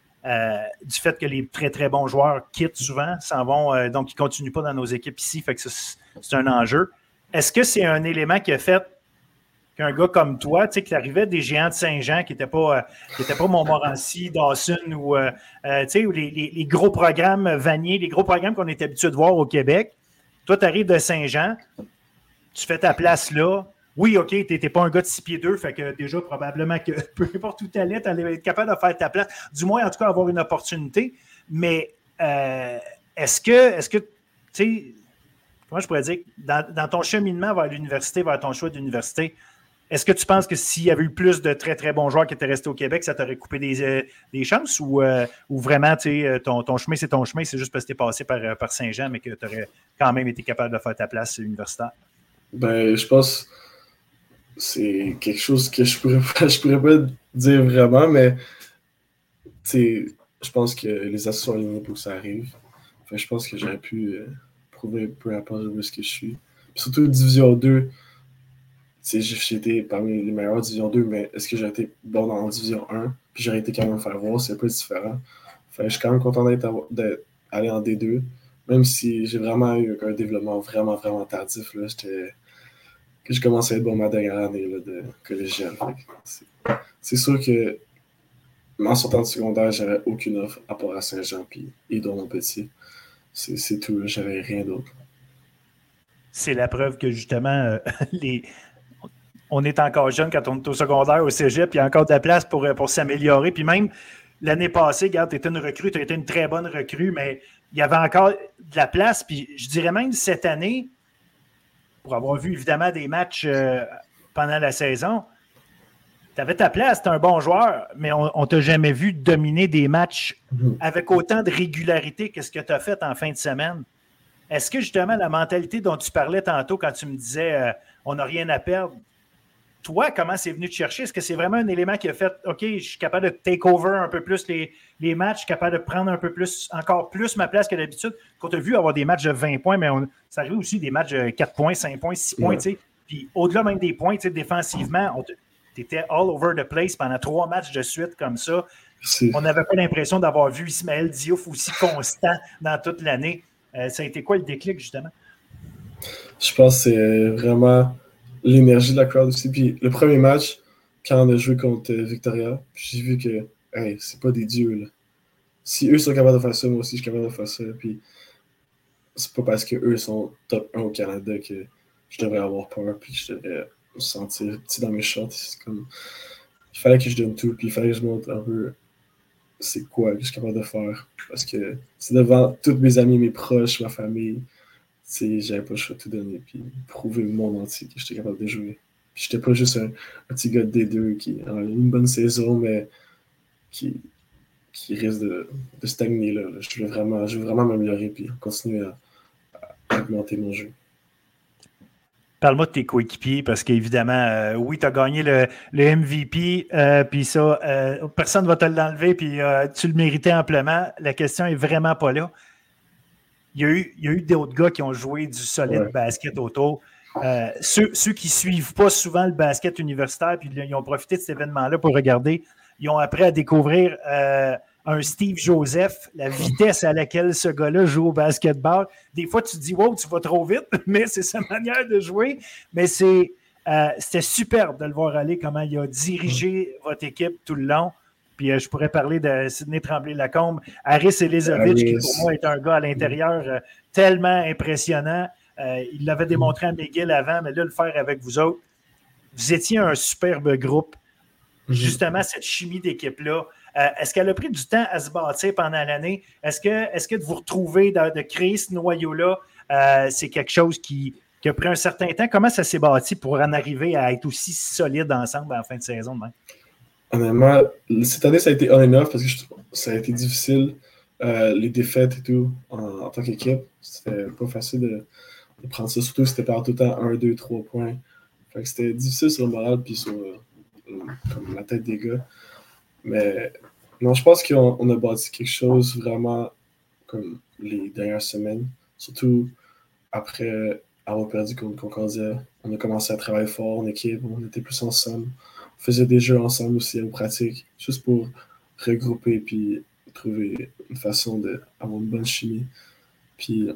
du fait que les très, très bons joueurs quittent souvent, s'en vont, donc ils ne continuent pas dans nos équipes ici. Fait que c'est un enjeu. Est-ce que c'est un élément qui a fait qu'un gars comme toi, tu sais, qui arrivait des Géants de Saint-Jean, qui n'était pas Montmorency, Dawson ou les gros programmes Vanier, les gros programmes qu'on est habitué de voir au Québec. Toi, tu arrives de Saint-Jean, tu fais ta place là. Oui, OK, tu n'étais pas un gars de 6 pieds 2, fait que déjà, probablement que peu importe où tu allais être capable de faire ta place, du moins, en tout cas, avoir une opportunité. Mais est-ce que tu sais, comment je pourrais dire, dans ton cheminement vers l'université, vers ton choix d'université, est-ce que tu penses que s'il y avait eu plus de très, très bons joueurs qui étaient restés au Québec, ça t'aurait coupé des chances ou vraiment, ton chemin, c'est ton chemin, c'est juste parce que tu es passé par Saint-Jean, mais que tu aurais quand même été capable de faire ta place universitaire? Ben, je pense que c'est quelque chose que je pourrais pas dire vraiment, mais je pense que les assos sont alignés pour que ça arrive. Enfin, je pense que j'aurais pu prouver peu importe où est-ce que je suis. Puis surtout Division 2, j'ai été parmi les meilleurs Division 2, mais est-ce que j'ai été bon dans la Division 1? Puis j'aurais été quand même faire voir, c'est un peu différent. Enfin, je suis quand même content d'aller en D2, même si j'ai vraiment eu un développement vraiment, vraiment tardif. Là, que je commençais à être bon ma dernière année là, de collégial. C'est sûr que en sortant de secondaire, j'avais aucune offre à part à Saint-Jean et dans mon petit. C'est tout, j'avais rien d'autre. C'est la preuve que justement, on est encore jeune quand on est au secondaire, au cégep, puis il y a encore de la place pour s'améliorer. Puis même l'année passée, regarde, tu étais une recrue, tu as été une très bonne recrue, mais il y avait encore de la place. Puis je dirais même cette année, pour avoir vu évidemment des matchs pendant la saison, tu avais ta place, tu es un bon joueur, mais on ne t'a jamais vu dominer des matchs avec autant de régularité que ce que tu as fait en fin de semaine. Est-ce que justement la mentalité dont tu parlais tantôt quand tu me disais on n'a rien à perdre, toi, comment c'est venu te chercher? Est-ce que c'est vraiment un élément qui a fait OK, je suis capable de take over un peu plus les matchs, je suis capable de prendre un peu plus, encore plus ma place que d'habitude? Quand tu as vu avoir des matchs de 20 points, mais ça arrive aussi des matchs de 4 points, 5 points, 6 points, tu sais. Puis au-delà même des points, tu sais, défensivement, tu étais all over the place pendant 3 matchs de suite comme ça. On n'avait pas l'impression d'avoir vu Ismaël Diouf aussi constant dans toute l'année. Ça a été quoi le déclic, justement? Je pense que c'est vraiment l'énergie de la crowd aussi. Puis le premier match, quand on a joué contre Victoria, j'ai vu que c'est pas des dieux. Là. Si eux sont capables de faire ça, moi aussi je suis capable de faire ça. Puis c'est pas parce qu'eux sont top 1 au Canada que je devrais avoir peur puis que je devrais me sentir petit dans mes shorts. C'est comme... Il fallait que je donne tout, puis il fallait que je montre un peu c'est quoi que je suis capable de faire. Parce que c'est devant tous mes amis, mes proches, ma famille. J'avais pas le choix de tout donner, puis prouver au monde entier que j'étais capable de jouer. Puis j'étais pas juste un petit gars de D2 qui a une bonne saison, mais qui risque de stagner là. Je veux vraiment m'améliorer puis continuer à augmenter mon jeu. Parle-moi de tes coéquipiers, parce qu'évidemment, oui, tu as gagné le MVP, puis ça, personne ne va te l'enlever, puis tu le méritais amplement. La question n'est vraiment pas là. il y a eu d'autres gars qui ont joué du solide basket autour. Ceux qui ne suivent pas souvent le basket universitaire, puis ils ont profité de cet événement-là pour regarder, ils ont appris à découvrir un Steve Joseph, la vitesse à laquelle ce gars-là joue au basketball. Des fois, tu te dis, wow, tu vas trop vite, mais c'est sa manière de jouer. Mais c'était superbe de le voir aller, comment il a dirigé votre équipe tout le long. Puis je pourrais parler de Sidney Tremblay-Lacombe, Haris Elizovic, qui pour moi est un gars à l'intérieur tellement impressionnant. Il l'avait démontré à McGill avant, mais là, le faire avec vous autres, vous étiez un superbe groupe. Justement, cette chimie d'équipe-là, est-ce qu'elle a pris du temps à se bâtir pendant l'année? Est-ce que de vous retrouver, de créer ce noyau-là, c'est quelque chose qui a pris un certain temps? Comment ça s'est bâti pour en arriver à être aussi solide ensemble en fin de saison? Même? Honnêtement, cette année, ça a été on and off parce que ça a été difficile. Les défaites et tout, en tant qu'équipe, c'était pas facile de prendre ça. Surtout que c'était par tout le temps 1, 2, 3 points. Fait que c'était difficile sur le moral puis sur comme la tête des gars. Mais non, je pense qu'on a bâti quelque chose vraiment comme les dernières semaines. Surtout après avoir perdu contre Concordia. On a commencé à travailler fort en équipe, on était plus ensemble. On faisait des jeux ensemble aussi en pratique, juste pour regrouper puis trouver une façon d'avoir une bonne chimie. Puis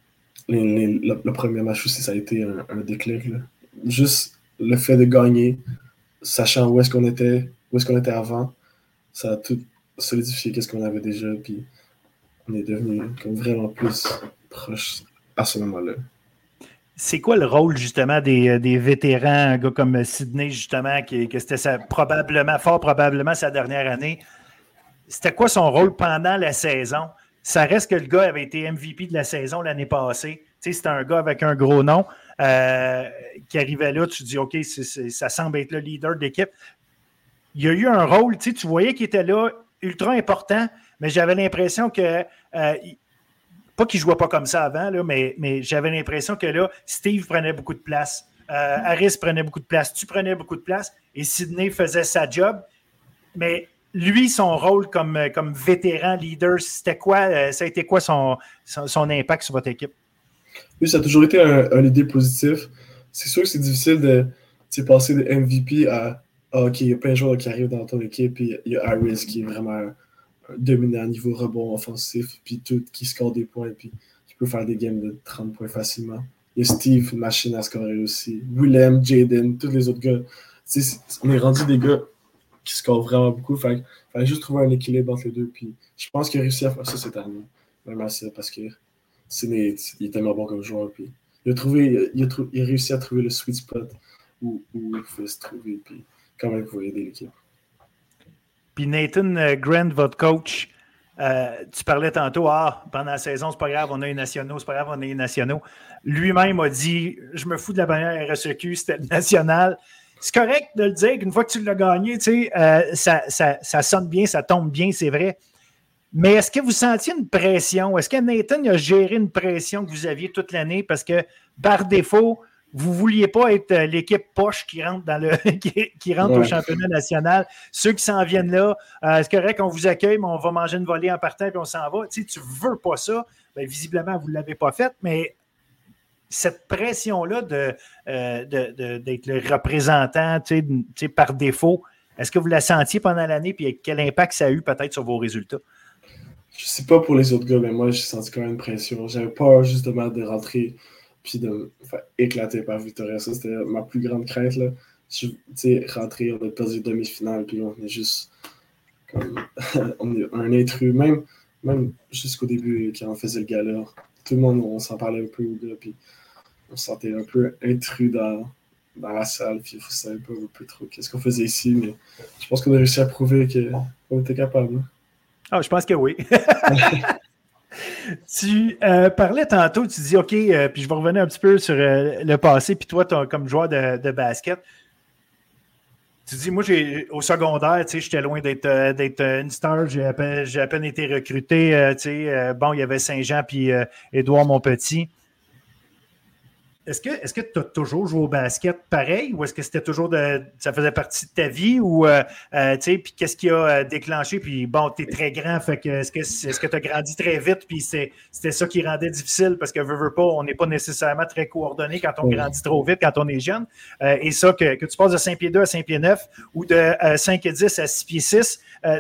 le premier match aussi, ça a été un déclic. Là. Juste le fait de gagner, sachant où est-ce qu'on était avant, ça a tout solidifié qu'est-ce qu'on avait déjà, puis on est devenu comme vraiment plus proche à ce moment-là. C'est quoi le rôle, justement, des vétérans, un gars comme Sidney, justement, que c'était fort probablement sa dernière année? C'était quoi son rôle pendant la saison? Ça reste que le gars avait été MVP de la saison l'année passée. Tu sais, c'était un gars avec un gros nom qui arrivait là. Tu te dis, OK, ça semble être le leader de l'équipe. Il y a eu un rôle, tu voyais qu'il était là, ultra important, mais j'avais l'impression que... pas qu'il ne jouait pas comme ça avant, là, mais j'avais l'impression que là, Steve prenait beaucoup de place. Haris prenait beaucoup de place. Tu prenais beaucoup de place. Et Sidney faisait sa job. Mais lui, son rôle comme vétéran leader, c'était quoi? Ça a été quoi son impact sur votre équipe? Oui, ça a toujours été un idée positif. C'est sûr que c'est difficile de passer de MVP à OK, il y a plein de joueurs qui arrivent dans ton équipe. Puis il y a Haris qui est vraiment dominant niveau rebond offensif, puis tout, qui score des points, puis qui peut faire des games de 30 points facilement. Il y a Steve, une machine à scorer aussi. Willem, Jaden, tous les autres gars. On est rendu des gars qui scorent vraiment beaucoup. Fait juste trouver un équilibre entre les deux. Puis je pense qu'il a réussi à faire ça cette année. Même à ça, parce que il est tellement bon comme joueur. Puis il a réussi à trouver le sweet spot où il pouvait se trouver. Puis quand même, il pouvait aider l'équipe. Puis Nathan Grant, votre coach, tu parlais tantôt, pendant la saison, c'est pas grave, on a les nationaux, c'est pas grave, on a les nationaux. Lui-même a dit, je me fous de la bannière RSEQ, c'était le national. C'est correct de le dire qu'une fois que tu l'as gagné, ça sonne bien, ça tombe bien, c'est vrai. Mais est-ce que vous sentiez une pression? Est-ce que Nathan a géré une pression que vous aviez toute l'année? Parce que, par défaut, vous ne vouliez pas être l'équipe poche qui rentre qui rentre au championnat national. Ceux qui s'en viennent là, c'est correct qu'on vous accueille, mais on va manger une volée en partant et on s'en va. Tu ne veux pas ça. Bien, visiblement, vous ne l'avez pas fait, mais cette pression-là d'être le représentant par défaut, est-ce que vous la sentiez pendant l'année et quel impact ça a eu peut-être sur vos résultats? Je ne sais pas pour les autres gars, mais moi, j'ai senti quand même une pression. J'avais peur justement de rentrer puis de me faire éclater par Victoria. Ça, c'était ma plus grande crainte. Là. Rentrer, on a perdu la demi-finale, puis on est juste comme on est un intrus. Même jusqu'au début, quand on faisait le gala, tout le monde, on s'en parlait un peu au gars, puis on se sentait un peu intrus dans la salle, puis on ne savait pas un peu trop qu'est-ce qu'on faisait ici, mais je pense qu'on a réussi à prouver qu'on était capable. Ah, je pense que oui. Tu parlais tantôt, tu dis OK, puis je vais revenir un petit peu sur le passé, puis toi, comme joueur de basket, tu dis, moi, au secondaire, j'étais loin d'être une star, j'ai à peine été recruté, bon, il y avait Saint-Jean puis Édouard Montpetit. Est-ce que tu as toujours joué au basket pareil ou est-ce que c'était toujours ça faisait partie de ta vie ou puis qu'est-ce qui a déclenché? Puis bon, tu es très grand, fait que est-ce que tu as grandi très vite puis c'était ça qui rendait difficile parce que veux pas, on n'est pas nécessairement très coordonné quand on grandit trop vite, quand on est jeune. Et ça, que tu passes de 5 pieds 2 à 5 pieds 9 ou de 5 et 10 à 6 pieds 6,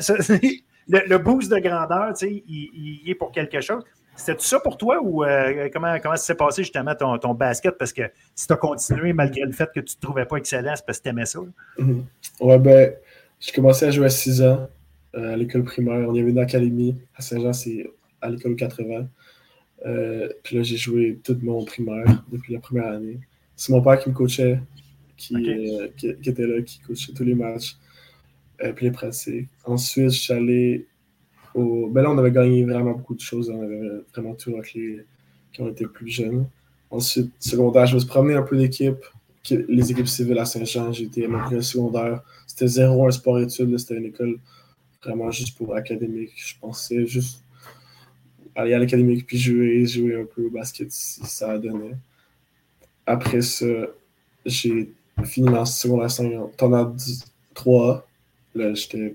le boost de grandeur, il est pour quelque chose. C'était tout ça pour toi ou comment ça s'est passé justement ton basket? Parce que si tu as continué malgré le fait que tu ne te trouvais pas excellent, c'est parce que tu aimais ça. Mm-hmm. Ouais, ben, j'ai commencé à jouer à 6 ans à l'école primaire. On y avait une académie à Saint-Jean, c'est à l'école 80. Puis là, j'ai joué toute mon primaire depuis la première année. C'est mon père qui me coachait, qui était là, qui coachait tous les matchs, puis les pratiques. Ensuite, je suis allé là, on avait gagné vraiment beaucoup de choses. On avait vraiment tout raclé quand on était plus jeunes. Ensuite, secondaire, je me suis promené un peu d'équipe. Les équipes civiles à Saint-Jean, j'ai été à mon premier secondaire. C'était 0 un sport-études. C'était une école vraiment juste pour académique. Je pensais juste aller à l'académique puis jouer un peu au basket si ça donnait. Après ça, j'ai fini ma secondaire 5 en tournoi 3. Là, j'étais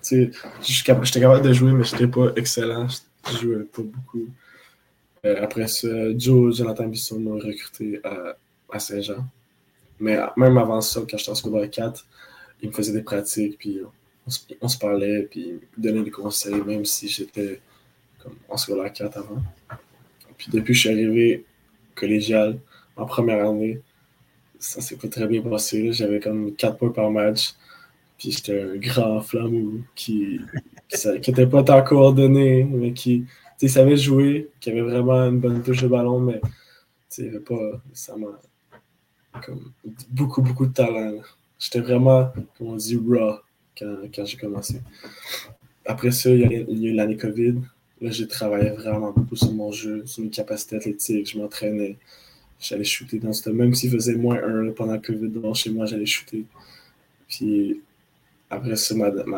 capable de jouer, mais je n'étais pas excellent. Je jouais pas beaucoup. Après ça, Jonathan Bisson m'a recruté à Saint-Jean. Mais même avant ça, quand j'étais en secondaire 4, il me faisait des pratiques, puis on se parlait, puis il me donnait des conseils, même si j'étais comme en secondaire 4 avant. Puis depuis que je suis arrivé collégial, en première année, ça s'est pas très bien passé. Là. J'avais comme 4 points par match. Puis j'étais un grand flamou qui n'était pas tant coordonné, mais qui savait jouer, qui avait vraiment une bonne touche de ballon, mais il n'y avait pas nécessairement comme beaucoup, beaucoup de talent. Là. J'étais vraiment, comme on dit, raw quand j'ai commencé. Après ça, il y a eu l'année COVID. Là, j'ai travaillé vraiment beaucoup sur mon jeu, sur mes capacités athlétiques. Je m'entraînais. J'allais shooter dans ce... Même s'il faisait -1 pendant le COVID, devant chez moi, j'allais shooter. Puis après ça,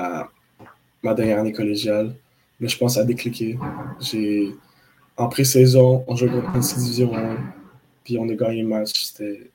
ma dernière année collégiale, là, je pense à décliquer. En pré-saison, on jouait contre une division 1, puis on a gagné le match.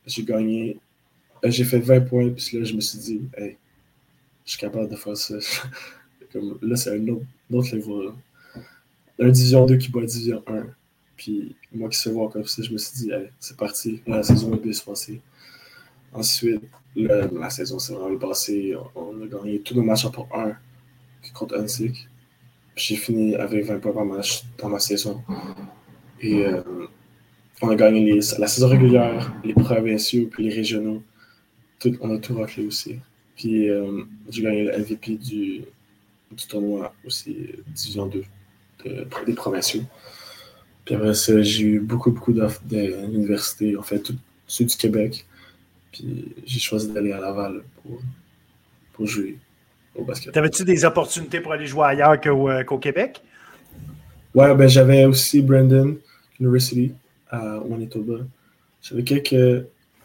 J'ai fait 20 points, puis là, je me suis dit, hey, je suis capable de faire ça. Comme, là, c'est un autre level. Un division 2 qui bat division 1. Puis moi qui sais voir comme ça, je me suis dit, hey, c'est parti, la saison va bien se passer. Ensuite, la saison s'est vraiment passée. On a gagné tous nos matchs en pour 1 contre Hansik. J'ai fini avec 20 points par match dans ma saison. Et on a gagné la saison régulière, les provinciaux, puis les régionaux. On a tout raclé aussi. Puis j'ai gagné le MVP du tournoi aussi, Division 2, des provinciaux. Puis après ça, j'ai eu beaucoup d'offres de l'université, en fait, tout ceux du Québec. Puis j'ai choisi d'aller à Laval pour jouer au basket. T'avais-tu des opportunités pour aller jouer ailleurs qu'au Québec? Ouais, ben j'avais aussi Brandon University à Manitoba. J'avais quelques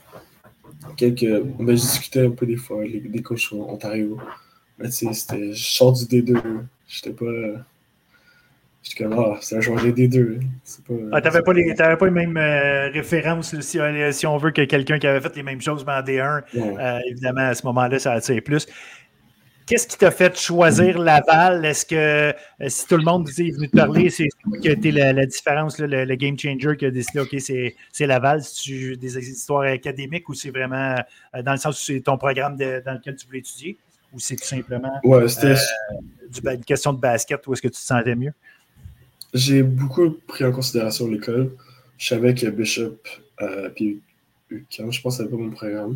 je discutais un peu des fois avec des coachs en Ontario. Mais tu sais, je sors du D2. J'étais comme, c'est un joueur des D2. T'avais pas les mêmes références si on veut que quelqu'un qui avait fait les mêmes choses mais en D1. Ouais. Évidemment, à ce moment-là, ça attire plus. Qu'est-ce qui t'a fait choisir Laval? Est-ce que si tout le monde est venu te parler, c'est quoi qui a été la différence, là, le game changer qui a décidé, OK, c'est Laval, si tu des histoires académiques ou c'est vraiment dans le sens où c'est ton programme dans lequel tu voulais étudier ou c'est tout simplement une question de basket où est-ce que tu te sentais mieux? J'ai beaucoup pris en considération l'école. Je savais que Bishop puis UQAM, je pense que c'était pas mon programme.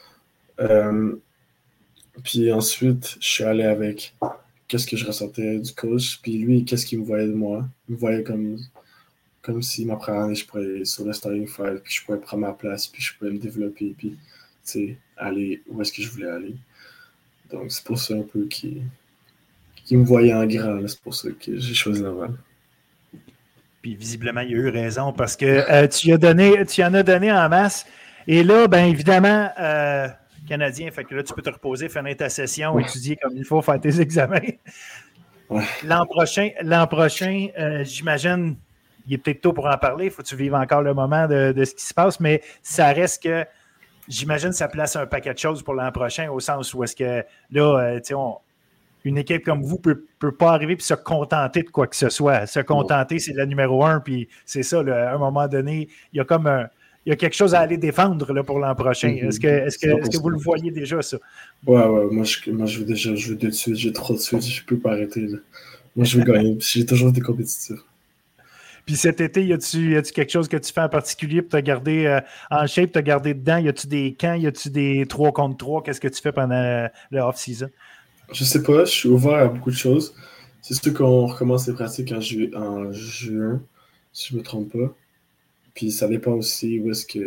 Puis ensuite, je suis allé avec qu'est-ce que je ressentais du coach. Puis lui, qu'est-ce qu'il me voyait de moi. Il me voyait comme si ma première année, je pourrais aller sur le starting five, puis je pourrais prendre ma place, puis je pourrais me développer, puis aller où est-ce que je voulais aller. Donc c'est pour ça un peu qu'il me voyait en grand. C'est pour ça que j'ai choisi Laval. Puis visiblement, il a eu raison parce que tu en as donné en masse. Et là, bien évidemment, Canadien, fait que là, tu peux te reposer, finir ta session, étudier comme il faut, faire tes examens. Ouais. L'an prochain, j'imagine, il est peut-être tôt pour en parler, il faut que tu vives encore le moment de ce qui se passe, mais ça reste que j'imagine que ça place un paquet de choses pour l'an prochain, au sens où est-ce que là, une équipe comme vous ne peut pas arriver et se contenter de quoi que ce soit. Se contenter, c'est la numéro 1, puis c'est ça, là, à un moment donné, il y a quelque chose à aller défendre là, pour l'an prochain. Est-ce que vous le voyez déjà, ça? Ouais, moi je veux de suite, j'ai trop de suite, je peux pas arrêter. Là. Moi, je veux gagner, j'ai toujours été compétitif. Puis cet été, y a-tu quelque chose que tu fais en particulier pour te garder en shape, te garder dedans? Y a-tu des camps? Y a-tu des 3 contre 3? Qu'est-ce que tu fais pendant le off-season? Je sais pas, je suis ouvert à beaucoup de choses. C'est sûr qu'on recommence les pratiques en juin, si je me trompe pas. Puis ça dépend aussi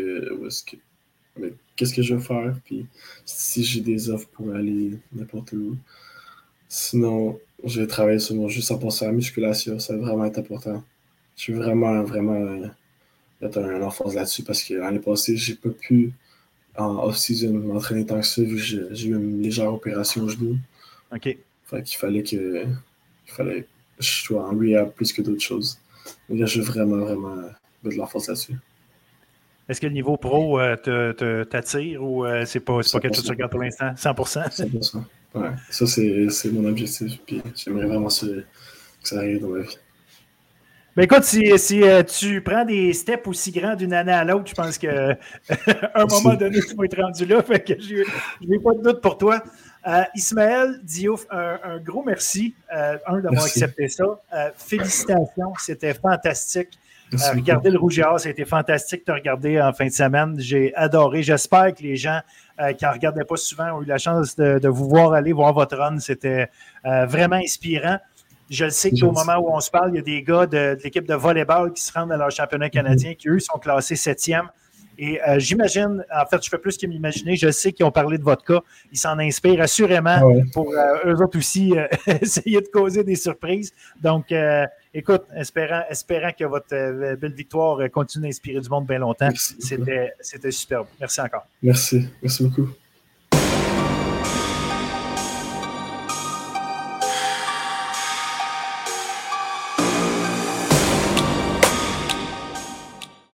qu'est-ce que je veux faire, puis si j'ai des offres pour aller n'importe où. Sinon, je vais travailler sur mon jeu 100% à la musculation, ça va vraiment être important. Je veux vraiment être un enfance là-dessus parce que l'année passée, j'ai pas pu en off-season m'entraîner tant que ça vu que j'ai eu une légère opération au genou. OK. Fait qu'il fallait que je sois en rehab plus que d'autres choses. Mais là, je veux vraiment mettre de l'enfance là-dessus. Est-ce que le niveau pro t'attire ou c'est pas quelque chose que tu regardes pour l'instant? 100%? 100%. Ouais. Ça, c'est mon objectif. Puis j'aimerais vraiment que ça arrive dans ma vie. Ben écoute, si tu prends des steps aussi grands d'une année à l'autre, je pense qu'à un moment donné, tu vas être rendu là. Fait que je n'ai pas de doute pour toi. Ismaël Diouf, un gros merci, d'avoir accepté ça. Félicitations, c'était fantastique. Regarder le Rouge et Or, ça a été fantastique de regarder en fin de semaine. J'ai adoré. J'espère que les gens qui n'en regardaient pas souvent ont eu la chance de vous voir aller voir votre run. C'était vraiment inspirant. Je le sais qu'au moment où on se parle, il y a des gars de l'équipe de volleyball qui se rendent à leur championnat canadien, qui, eux, sont classés 7e. Et j'imagine, en fait, je fais plus que m'imaginer, je sais qu'ils ont parlé de votre cas. Ils s'en inspirent assurément pour eux autres aussi essayer de causer des surprises. Donc, écoute, espérant que votre belle victoire continue d'inspirer du monde bien longtemps. C'était superbe. Merci encore. Merci beaucoup.